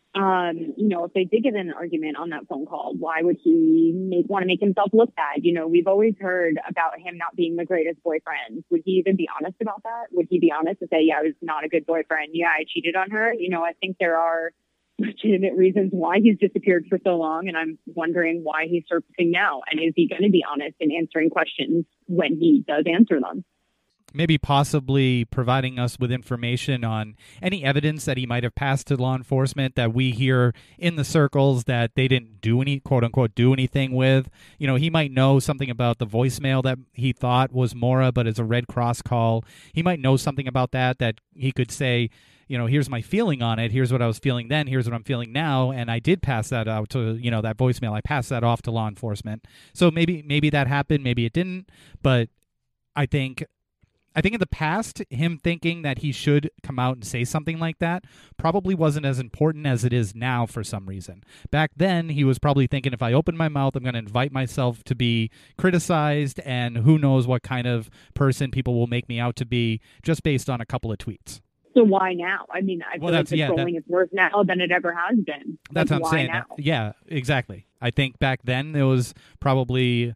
Speaker 3: Um, you know, if they did get in an argument on that phone call, why would he make, want to make himself look bad? You know, we've always heard about him not being the greatest boyfriend. Would he even be honest about that? Would he be honest to say, yeah, I was not a good boyfriend. Yeah, I cheated on her. You know, I think there are legitimate reasons why he's disappeared for so long. And I'm wondering why he's surfacing now. And is he going to be honest in answering questions when he does answer them?
Speaker 2: Maybe possibly providing us with information on any evidence that he might have passed to law enforcement that we hear in the circles that they didn't do any, quote unquote, do anything with. You know, he might know something about the voicemail that he thought was Maura, but it's a Red Cross call. He might know something about that, that he could say, you know, here's my feeling on it. Here's what I was feeling then. Here's what I'm feeling now. And I did pass that out to, you know, that voicemail. I passed that off to law enforcement. So maybe, maybe that happened. Maybe it didn't. But I think I think in the past, him thinking that he should come out and say something like that probably wasn't as important as it is now for some reason. Back then, he was probably thinking, if I open my mouth, I'm going to invite myself to be criticized, and who knows what kind of person people will make me out to be just based on a couple of tweets.
Speaker 3: So why now? I mean, I feel
Speaker 2: well,
Speaker 3: like the
Speaker 2: yeah,
Speaker 3: trolling
Speaker 2: that,
Speaker 3: is worse now than it ever has been.
Speaker 2: That's
Speaker 3: like,
Speaker 2: what I'm
Speaker 3: why
Speaker 2: saying.
Speaker 3: now?
Speaker 2: Yeah, exactly. I think back then there was probably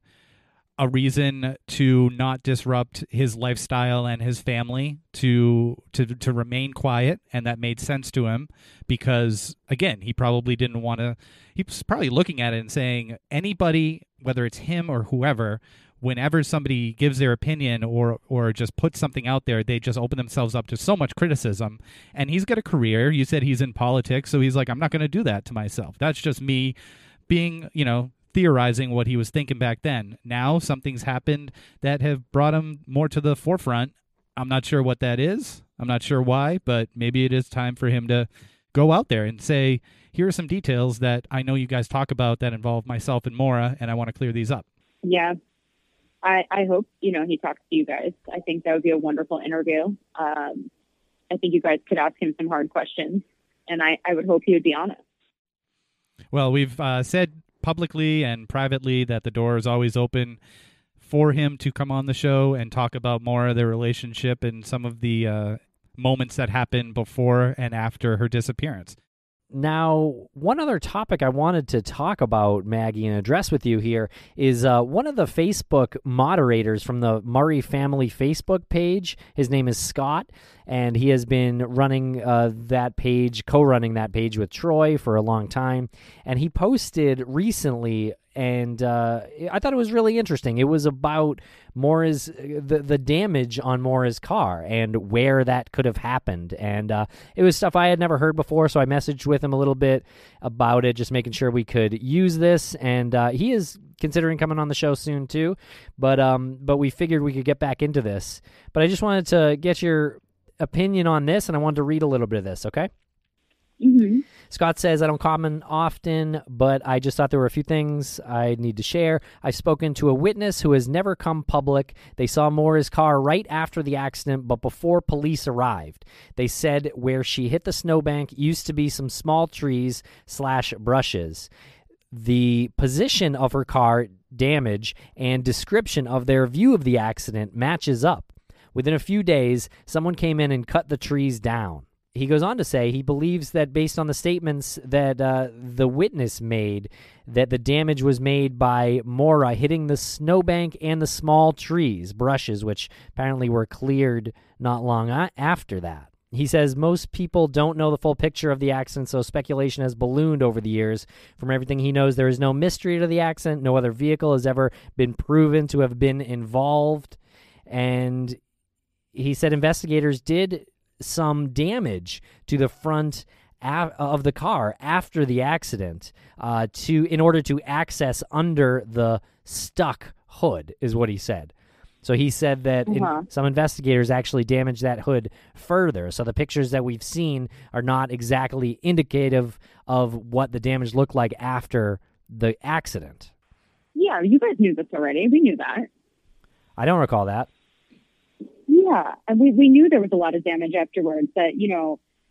Speaker 2: a reason to not disrupt his lifestyle and his family, to to to remain quiet, and that made sense to him because, again, he probably didn't want to. He was probably looking at it and saying, anybody, whether it's him or whoever, whenever somebody gives their opinion or or just puts something out there, they just open themselves up to so much criticism. And he's got a career. You said he's in politics, so he's like, I'm not going to do that to myself. That's just me being, you know, theorizing what he was thinking back then. Now something's happened that have brought him more to the forefront. I'm not sure what that is. I'm not sure why, but maybe it is time for him to go out there and say, here are some details that I know you guys talk about that involve myself and Maura, and I want to clear these up.
Speaker 3: Yeah. I, I hope, you know, he talks to you guys. I think that would be a wonderful interview. Um, I think you guys could ask him some hard questions, and I, I would hope he would be honest.
Speaker 2: Well, we've uh, said publicly and privately that the door is always open for him to come on the show and talk about Maura, their relationship, and some of the uh, moments that happened before and after her disappearance.
Speaker 1: Now, one other topic I wanted to talk about, Maggie, and address with you here is uh, one of the Facebook moderators from the Murray family Facebook page. His name is Scott, and he has been running uh, that page, co-running that page with Troy for a long time. And he posted recently, and uh, I thought it was really interesting. It was about Maura's the the damage on Maura's car and where that could have happened, and uh, it was stuff I had never heard before. So I messaged with him a little bit about it, just making sure we could use this. And uh, he is considering coming on the show soon too, but um, but we figured we could get back into this. But I just wanted to get your opinion on this, and I wanted to read a little bit of this. Okay.
Speaker 3: Mm-hmm.
Speaker 1: Scott says, I don't comment often, but I just thought there were a few things I need to share. I've spoken to a witness who has never come public. They saw Maura's car right after the accident, but before police arrived. They said where she hit the snowbank used to be some small trees slash brushes. The position of her car, damage, and description of their view of the accident matches up. Within a few days, someone came in and cut the trees down. He goes on to say he believes that based on the statements that uh, the witness made, that the damage was made by Maura hitting the snowbank and the small trees, brushes, which apparently were cleared not long a- after that. He says most people don't know the full picture of the accident, so speculation has ballooned over the years. From everything he knows, there is no mystery to the accident. No other vehicle has ever been proven to have been involved. And he said investigators did some damage to the front af- of the car after the accident uh, to in order to access under the stuck hood, is what he said. So he said that
Speaker 3: uh-huh.
Speaker 1: in, some investigators actually damaged that hood further. So the pictures that we've seen are not exactly indicative of what the damage looked like after the accident.
Speaker 3: Yeah, you guys knew this already. We knew that.
Speaker 1: I don't recall that.
Speaker 3: Yeah, and we, we knew there was a lot of damage afterwards, that, you know,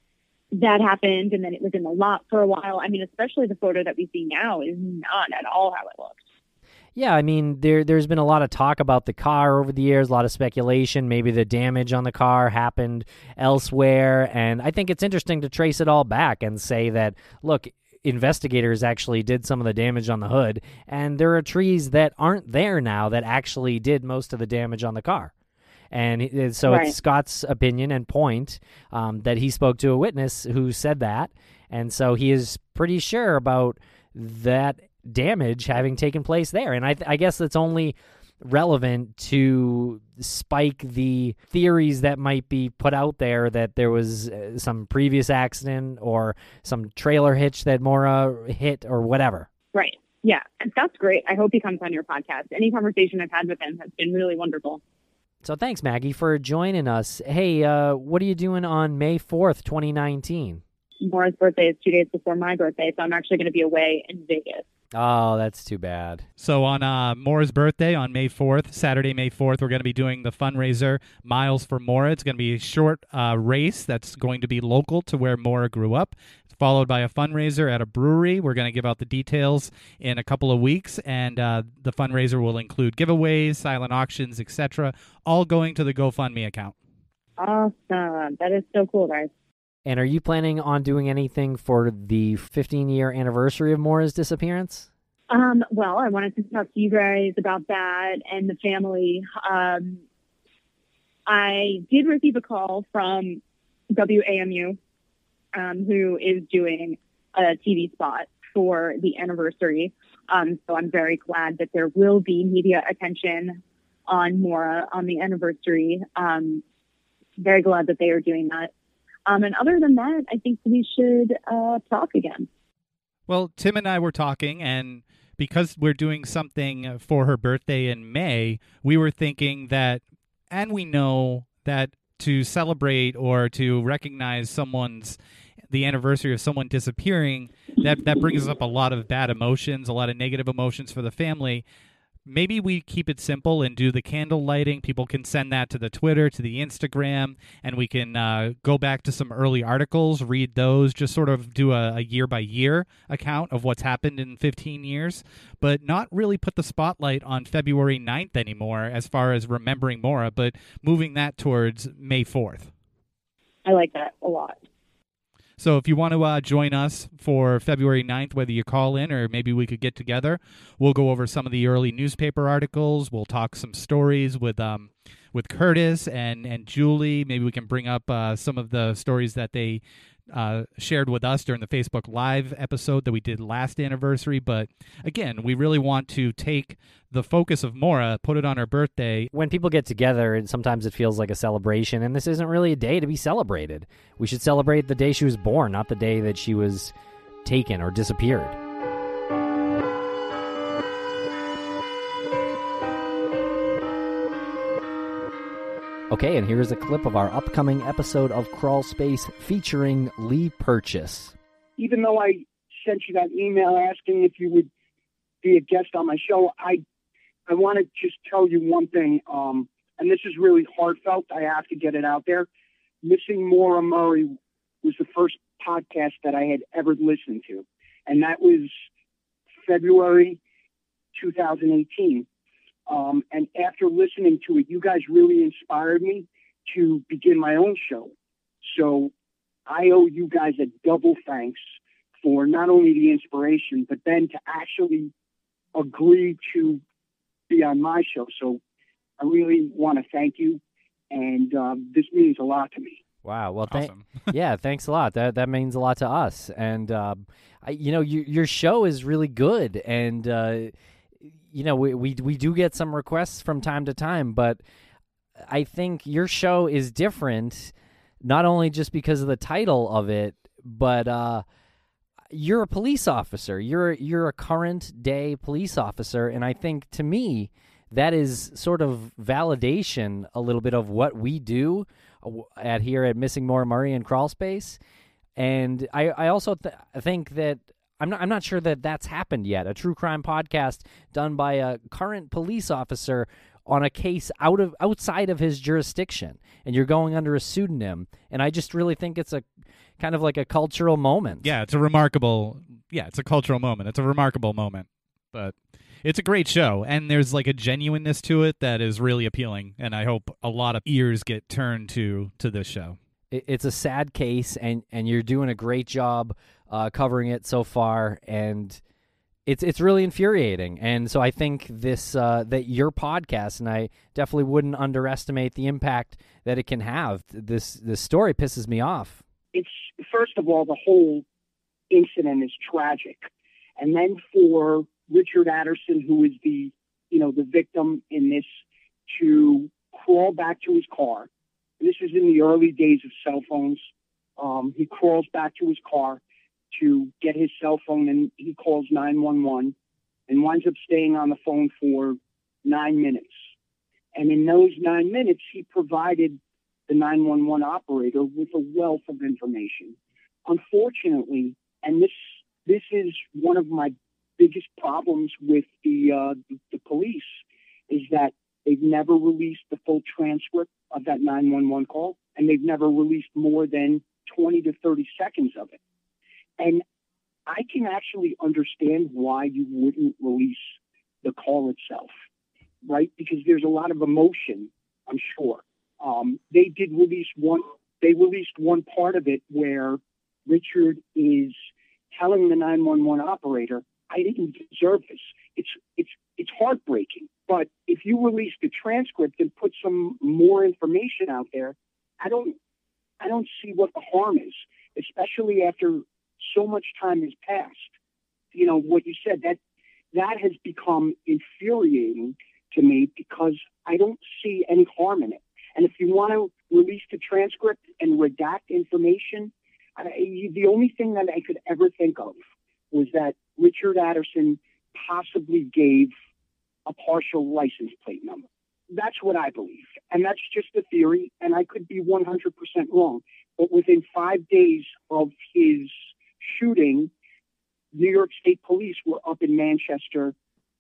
Speaker 3: that happened, and then it was in the lot for a while. I mean, especially the photo that we see now is not at all how it looked.
Speaker 1: Yeah, I mean, there, there's been a lot of talk about the car over the years, a lot of speculation. Maybe the damage on the car happened elsewhere, and I think it's interesting to trace it all back and say that, look, investigators actually did some of the damage on the hood, and there are trees that aren't there now that actually did most of the damage on the car. And so
Speaker 3: Right.
Speaker 1: it's Scott's opinion and point um, that he spoke to a witness who said that, and so he is pretty sure about that damage having taken place there. And I, th- I guess that's only relevant to spike the theories that might be put out there that there was uh, some previous accident or some trailer hitch that Maura hit or whatever.
Speaker 3: Right. Yeah. That's great. I hope he comes on your podcast. Any conversation I've had with him has been really wonderful.
Speaker 1: So thanks, Maggie, for joining us. Hey, uh, what are you doing on May fourth, twenty nineteen?
Speaker 3: Maura's birthday is two days before my birthday, so I'm actually going to be away in Vegas.
Speaker 1: Oh, that's too bad.
Speaker 2: So on uh, Maura's birthday on May fourth, Saturday, May fourth, we're going to be doing the fundraiser Miles for Maura. It's going to be a short uh, race that's going to be local to where Maura grew up. It's followed by a fundraiser at a brewery. We're going to give out the details in a couple of weeks, and uh, the fundraiser will include giveaways, silent auctions, et cetera, all going to the GoFundMe account.
Speaker 3: Awesome. That is so cool, guys.
Speaker 1: And are you planning on doing anything for the fifteen-year anniversary of Maura's disappearance?
Speaker 3: Um, well, I wanted to talk to you guys about that and the family. Um, I did receive a call from W A M U, um, who is doing a T V spot for the anniversary. Um, so I'm very glad that there will be media attention on Maura on the anniversary. Um, very glad that they are doing that. Um, and other than that, I think we should uh, talk again.
Speaker 2: Well, Tim and I were talking, and because we're doing something for her birthday in May, we were thinking that, and we know that to celebrate or to recognize someone's, the anniversary of someone disappearing, that, that brings up a lot of bad emotions, a lot of negative emotions for the family. Maybe we keep it simple and do the candle lighting. People can send that to the Twitter, to the Instagram, and we can uh, go back to some early articles, read those, just sort of do a, a year-by-year account of what's happened in fifteen years, but not really put the spotlight on February ninth anymore as far as remembering Maura, but moving that towards May fourth.
Speaker 3: I like that a lot.
Speaker 2: So if you want to uh, join us for February ninth, whether you call in or maybe we could get together, we'll go over some of the early newspaper articles. We'll talk some stories with um, with Curtis and, and Julie. Maybe we can bring up uh, some of the stories that they uh, shared with us during the Facebook Live episode that we did last anniversary. But again, we really want to take the focus of Maura, put it on her birthday.
Speaker 1: When people get together, and sometimes it feels like a celebration, and this isn't really a day to be celebrated. We should celebrate the day she was born, not the day that she was taken or disappeared. Okay, and here's a clip of our upcoming episode of Crawl Space featuring Lee Purchase.
Speaker 4: Even though I sent you that email asking if you would be a guest on my show, I I want to just tell you one thing, um, and this is really heartfelt. I have to get it out there. Missing Maura Murray was the first podcast that I had ever listened to, and that was February two thousand eighteen. Um, and after listening to it, you guys really inspired me to begin my own show. So I owe you guys a double thanks for not only the inspiration, but then to actually agree to be on my show. So I really want to thank you. And um, this means a lot to me.
Speaker 1: Wow. Well, th-
Speaker 2: Awesome.
Speaker 1: yeah, thanks a lot. That that means a lot to us. And, um, I, you know, you, your show is really good. And, uh, you know, we, we we do get some requests from time to time, but I think your show is different, not only just because of the title of it, but uh, you're a police officer. You're you're a current day police officer, and I think to me that is sort of validation a little bit of what we do at here at Missing Maura Murray and Crawl Space. And I I also th- think that. I'm not I'm not sure that that's happened yet. A true crime podcast done by a current police officer on a case out of outside of his jurisdiction, and you're going under a pseudonym. And I just really think it's a kind of like a cultural moment.
Speaker 2: Yeah, it's a remarkable, yeah, it's a cultural moment. It's a remarkable moment. But it's a great show, and there's like a genuineness to it that is really appealing, and I hope a lot of ears get turned to to this show.
Speaker 1: It's a sad case, and, and you're doing a great job uh, covering it so far, and it's it's really infuriating. And so I think this uh, that your podcast, and I definitely wouldn't underestimate the impact that it can have. This this story pisses me off.
Speaker 4: It's, first of all, the whole incident is tragic, and then for Richard Aderson, who is the, you know, the victim in this, to crawl back to his car. This is in the early days of cell phones. Um, he crawls back to his car to get his cell phone, and he calls nine one one and winds up staying on the phone for nine minutes. And in those nine minutes, he provided the nine one one operator with a wealth of information. Unfortunately, and this this is one of my biggest problems with the uh, the police, is that they've never released the full transcript of that nine one one call, and they've never released more than twenty to thirty seconds of it. And I can actually understand why you wouldn't release the call itself, right? Because there's a lot of emotion, I'm sure. Um, they did release one, they released one part of it where Richard is telling the nine one one operator, I didn't deserve this. It's, it's, it's heartbreaking. But if you release the transcript and put some more information out there, I don't, I don't see what the harm is, especially after so much time has passed. You know, what you said, that that has become infuriating to me because I don't see any harm in it. And if you want to release the transcript and redact information, I, the only thing that I could ever think of was that Richard Aderson possibly gave a partial license plate number. That's what I believe. And that's just a theory, and I could be one hundred percent wrong. But within five days of his shooting, New York State Police were up in Manchester,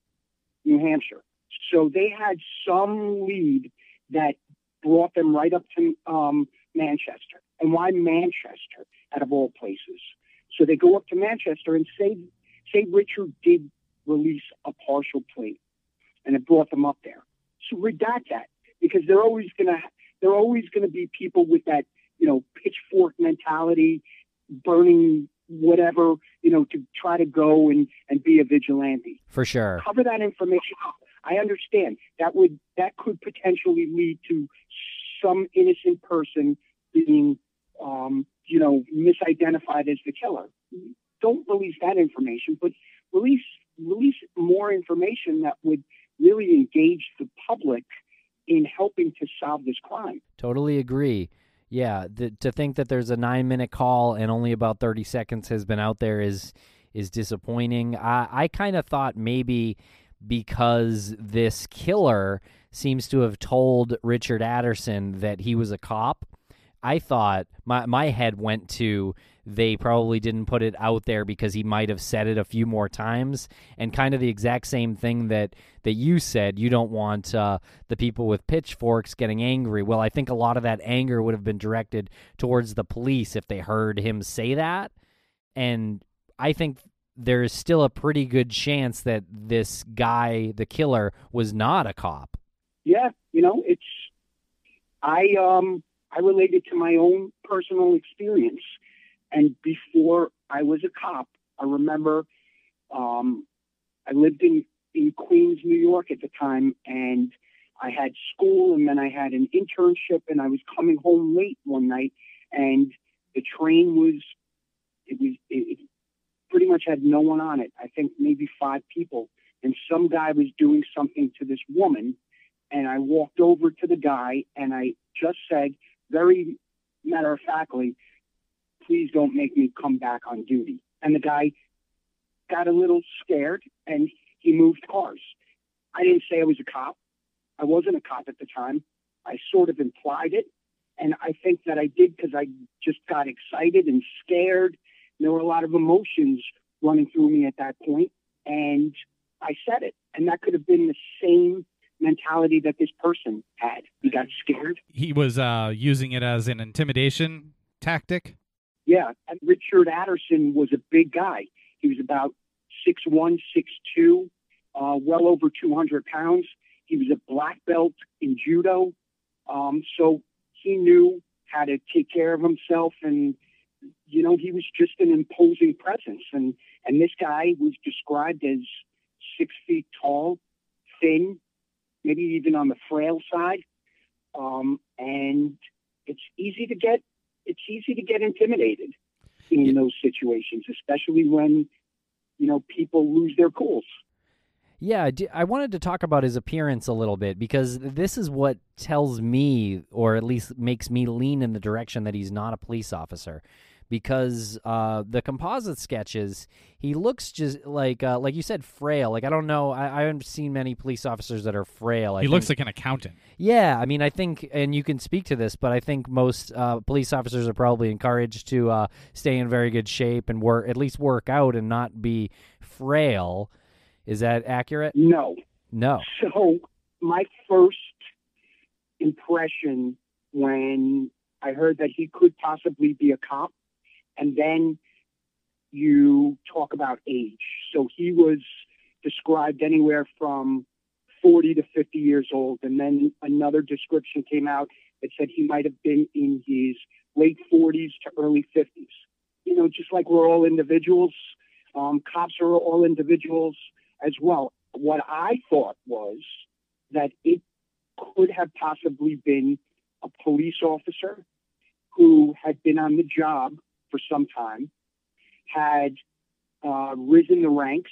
Speaker 4: New Hampshire. So they had some lead that brought them right up to um, Manchester. And why Manchester, out of all places? So they go up to Manchester and say, say Richard did release a partial plate, and it brought them up there. So redact that, because they're always gonna they're always gonna be people with that, you know, pitchfork mentality, burning whatever, you know, to try to go and, and be a vigilante.
Speaker 1: For sure.
Speaker 4: Cover that information up. I understand that would that could potentially lead to some innocent person being, um, you know, misidentified as the killer. Don't release that information, but release release more information that would really engage the public in helping to solve this crime.
Speaker 1: Totally agree. Yeah, the, to think that there's a nine-minute call and only about thirty seconds has been out there is is disappointing. I, I kind of thought maybe because this killer seems to have told Richard Aderson that he was a cop, I thought, my, my head went to they probably didn't put it out there because he might have said it a few more times, and kind of the exact same thing that, that you said. You don't want uh, the people with pitchforks getting angry. Well, I think a lot of that anger would have been directed towards the police if they heard him say that, and I think there's still a pretty good chance that this guy, the killer, was not a cop.
Speaker 4: Yeah, you know, it's, I, um, I related to my own personal experience. And before I was a cop, I remember um, I lived in, in Queens, New York at the time, and I had school, and then I had an internship, and I was coming home late one night, and the train was, it was, it, it pretty much had no one on it. I think maybe five people. And some guy was doing something to this woman, and I walked over to the guy, and I just said, very matter-of-factly, please don't make me come back on duty. And the guy got a little scared, and he moved cars. I didn't say I was a cop. I wasn't a cop at the time. I sort of implied it, and I think that I did because I just got excited and scared. There were a lot of emotions running through me at that point, and I said it. And that could have been the same mentality that this person had. He got scared.
Speaker 2: He was uh, using it as an intimidation tactic.
Speaker 4: Yeah, and Richard Aderson was a big guy. He was about six one, six two, uh, well over two hundred pounds. He was a black belt in judo, um, so he knew how to take care of himself, and you know, he was just an imposing presence. And and this guy was described as six feet tall, thin, maybe even on the frail side, um, and it's easy to get it's easy to get intimidated in
Speaker 1: Yeah.
Speaker 4: those situations, especially when, you know, people lose their cools.
Speaker 1: Yeah, I d- I wanted to talk about his appearance a little bit because this is what tells me, or at least makes me lean in the direction that he's not a police officer. Because uh, the composite sketches, he looks just like, uh, like you said, frail. Like, I don't know, I, I haven't seen many police officers that are frail. I
Speaker 2: He
Speaker 1: think,
Speaker 2: looks like an accountant.
Speaker 1: Yeah, I mean, I think, and you can speak to this, but I think most uh, police officers are probably encouraged to uh, stay in very good shape and work, at least work out and not be frail. Is that accurate?
Speaker 4: No.
Speaker 1: No.
Speaker 4: So my first impression when I heard that he could possibly be a cop, and then you talk about age. So he was described anywhere from forty to fifty years old. And then another description came out that said he might have been in his late forties to early fifties. You know, just like we're all individuals, um, cops are all individuals as well. What I thought was that it could have possibly been a police officer who had been on the job for some time, had uh, risen the ranks,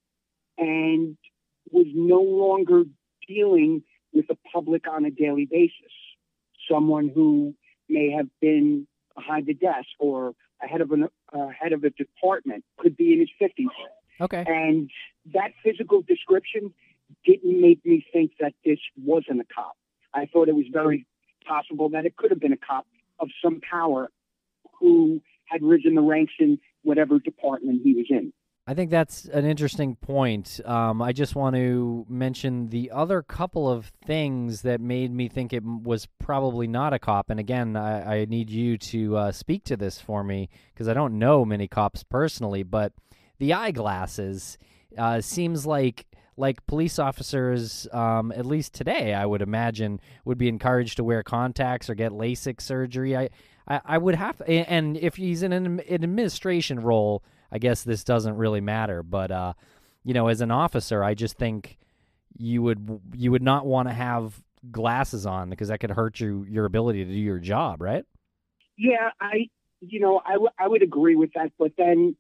Speaker 4: and was no longer dealing with the public on a daily basis. Someone who may have been behind the desk or ahead of an uh, head of a department, could be in his fifties.
Speaker 1: Okay.
Speaker 4: And that physical description didn't make me think that this wasn't a cop. I thought it was very possible that it could have been a cop of some power who had risen the ranks in whatever department he was in.
Speaker 1: I think that's an interesting point. Um, I just want to mention the other couple of things that made me think it m- was probably not a cop. And again, I, I need you to uh, speak to this for me because I don't know many cops personally. But the eyeglasses uh, seems like like police officers, um, at least today, I would imagine, would be encouraged to wear contacts or get LASIK surgery. I I, I would have, and if he's in an, an administration role, I guess this doesn't really matter, but uh, you know, as an officer, I just think you would you would not want to have glasses on because that could hurt you your ability to do your job, right?
Speaker 4: Yeah, I you know I, w- I would agree with that, but then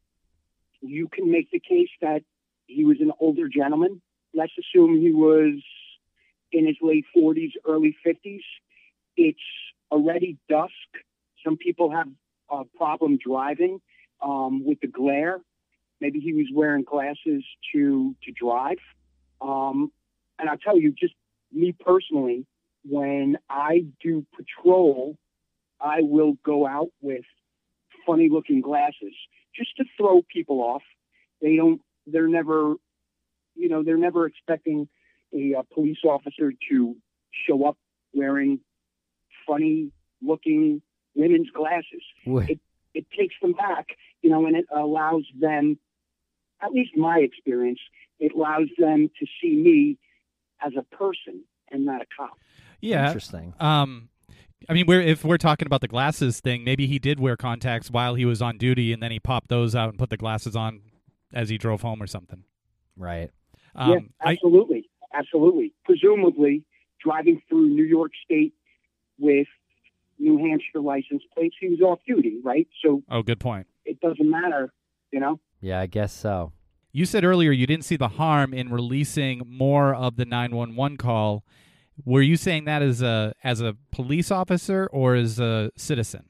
Speaker 4: you can make the case that he was an older gentleman. Let's assume he was in his late forties, early fifties. It's already dusk. Some people have a problem driving. Um, with the glare, maybe he was wearing glasses to to drive. Um, and I'll tell you, just me personally, when I do patrol, I will go out with funny-looking glasses just to throw people off. They don't. They're never, you know, they're never expecting a, a police officer to show up wearing funny-looking women's glasses. It, it takes them back, you know, and it allows them, at least my experience, it allows them to see me as a person and not a cop.
Speaker 2: Yeah.
Speaker 1: Interesting.
Speaker 2: Um, I mean, we're, if we're talking about the glasses thing, maybe he did wear contacts while he was on duty, and then he popped those out and put the glasses on as he drove home or something.
Speaker 1: Right.
Speaker 2: Um,
Speaker 4: yeah, absolutely. I, absolutely. Presumably, driving through New York State with New Hampshire license plates, he was off duty, right? So
Speaker 2: oh, good point.
Speaker 4: It doesn't matter, you know?
Speaker 1: Yeah, I guess so.
Speaker 2: You said earlier you didn't see the harm in releasing more of the nine one one call. Were you saying that as a as a police officer or as a citizen?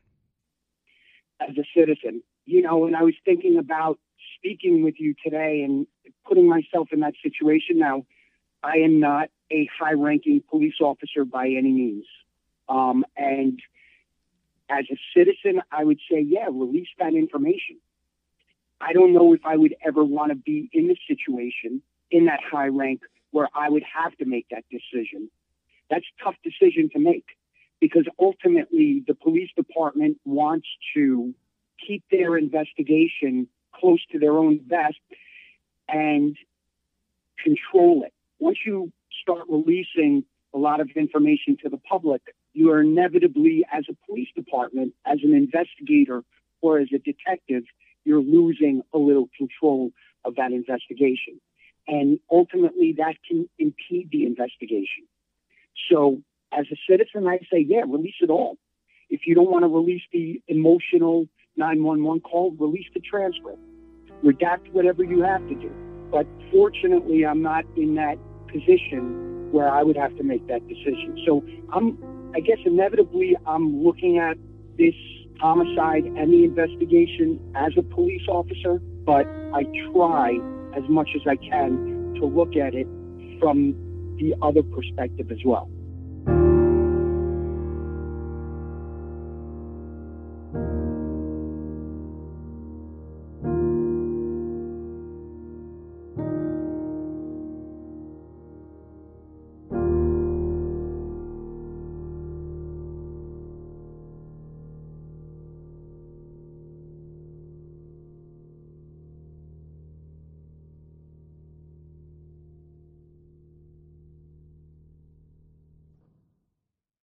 Speaker 4: As a citizen. You know, and I was thinking about speaking with you today and putting myself in that situation. Now, I am not a high-ranking police officer by any means. Um, and as a citizen, I would say, yeah, release that information. I don't know if I would ever want to be in the situation, in that high rank where I would have to make that decision. That's a tough decision to make because ultimately the police department wants to keep their investigation close to their own vest and control it. Once you start releasing a lot of information to the public, you are inevitably, as a police department, as an investigator, or as a detective, you're losing a little control of that investigation. And ultimately, that can impede the investigation. So as a citizen, I say, yeah, release it all. If you don't want to release the emotional nine one one call, release the transcript. Redact whatever you have to do. But fortunately, I'm not in that position where I would have to make that decision. So I'm, I guess inevitably, I'm looking at this homicide and the investigation as a police officer, but I try as much as I can to look at it from the other perspective as well.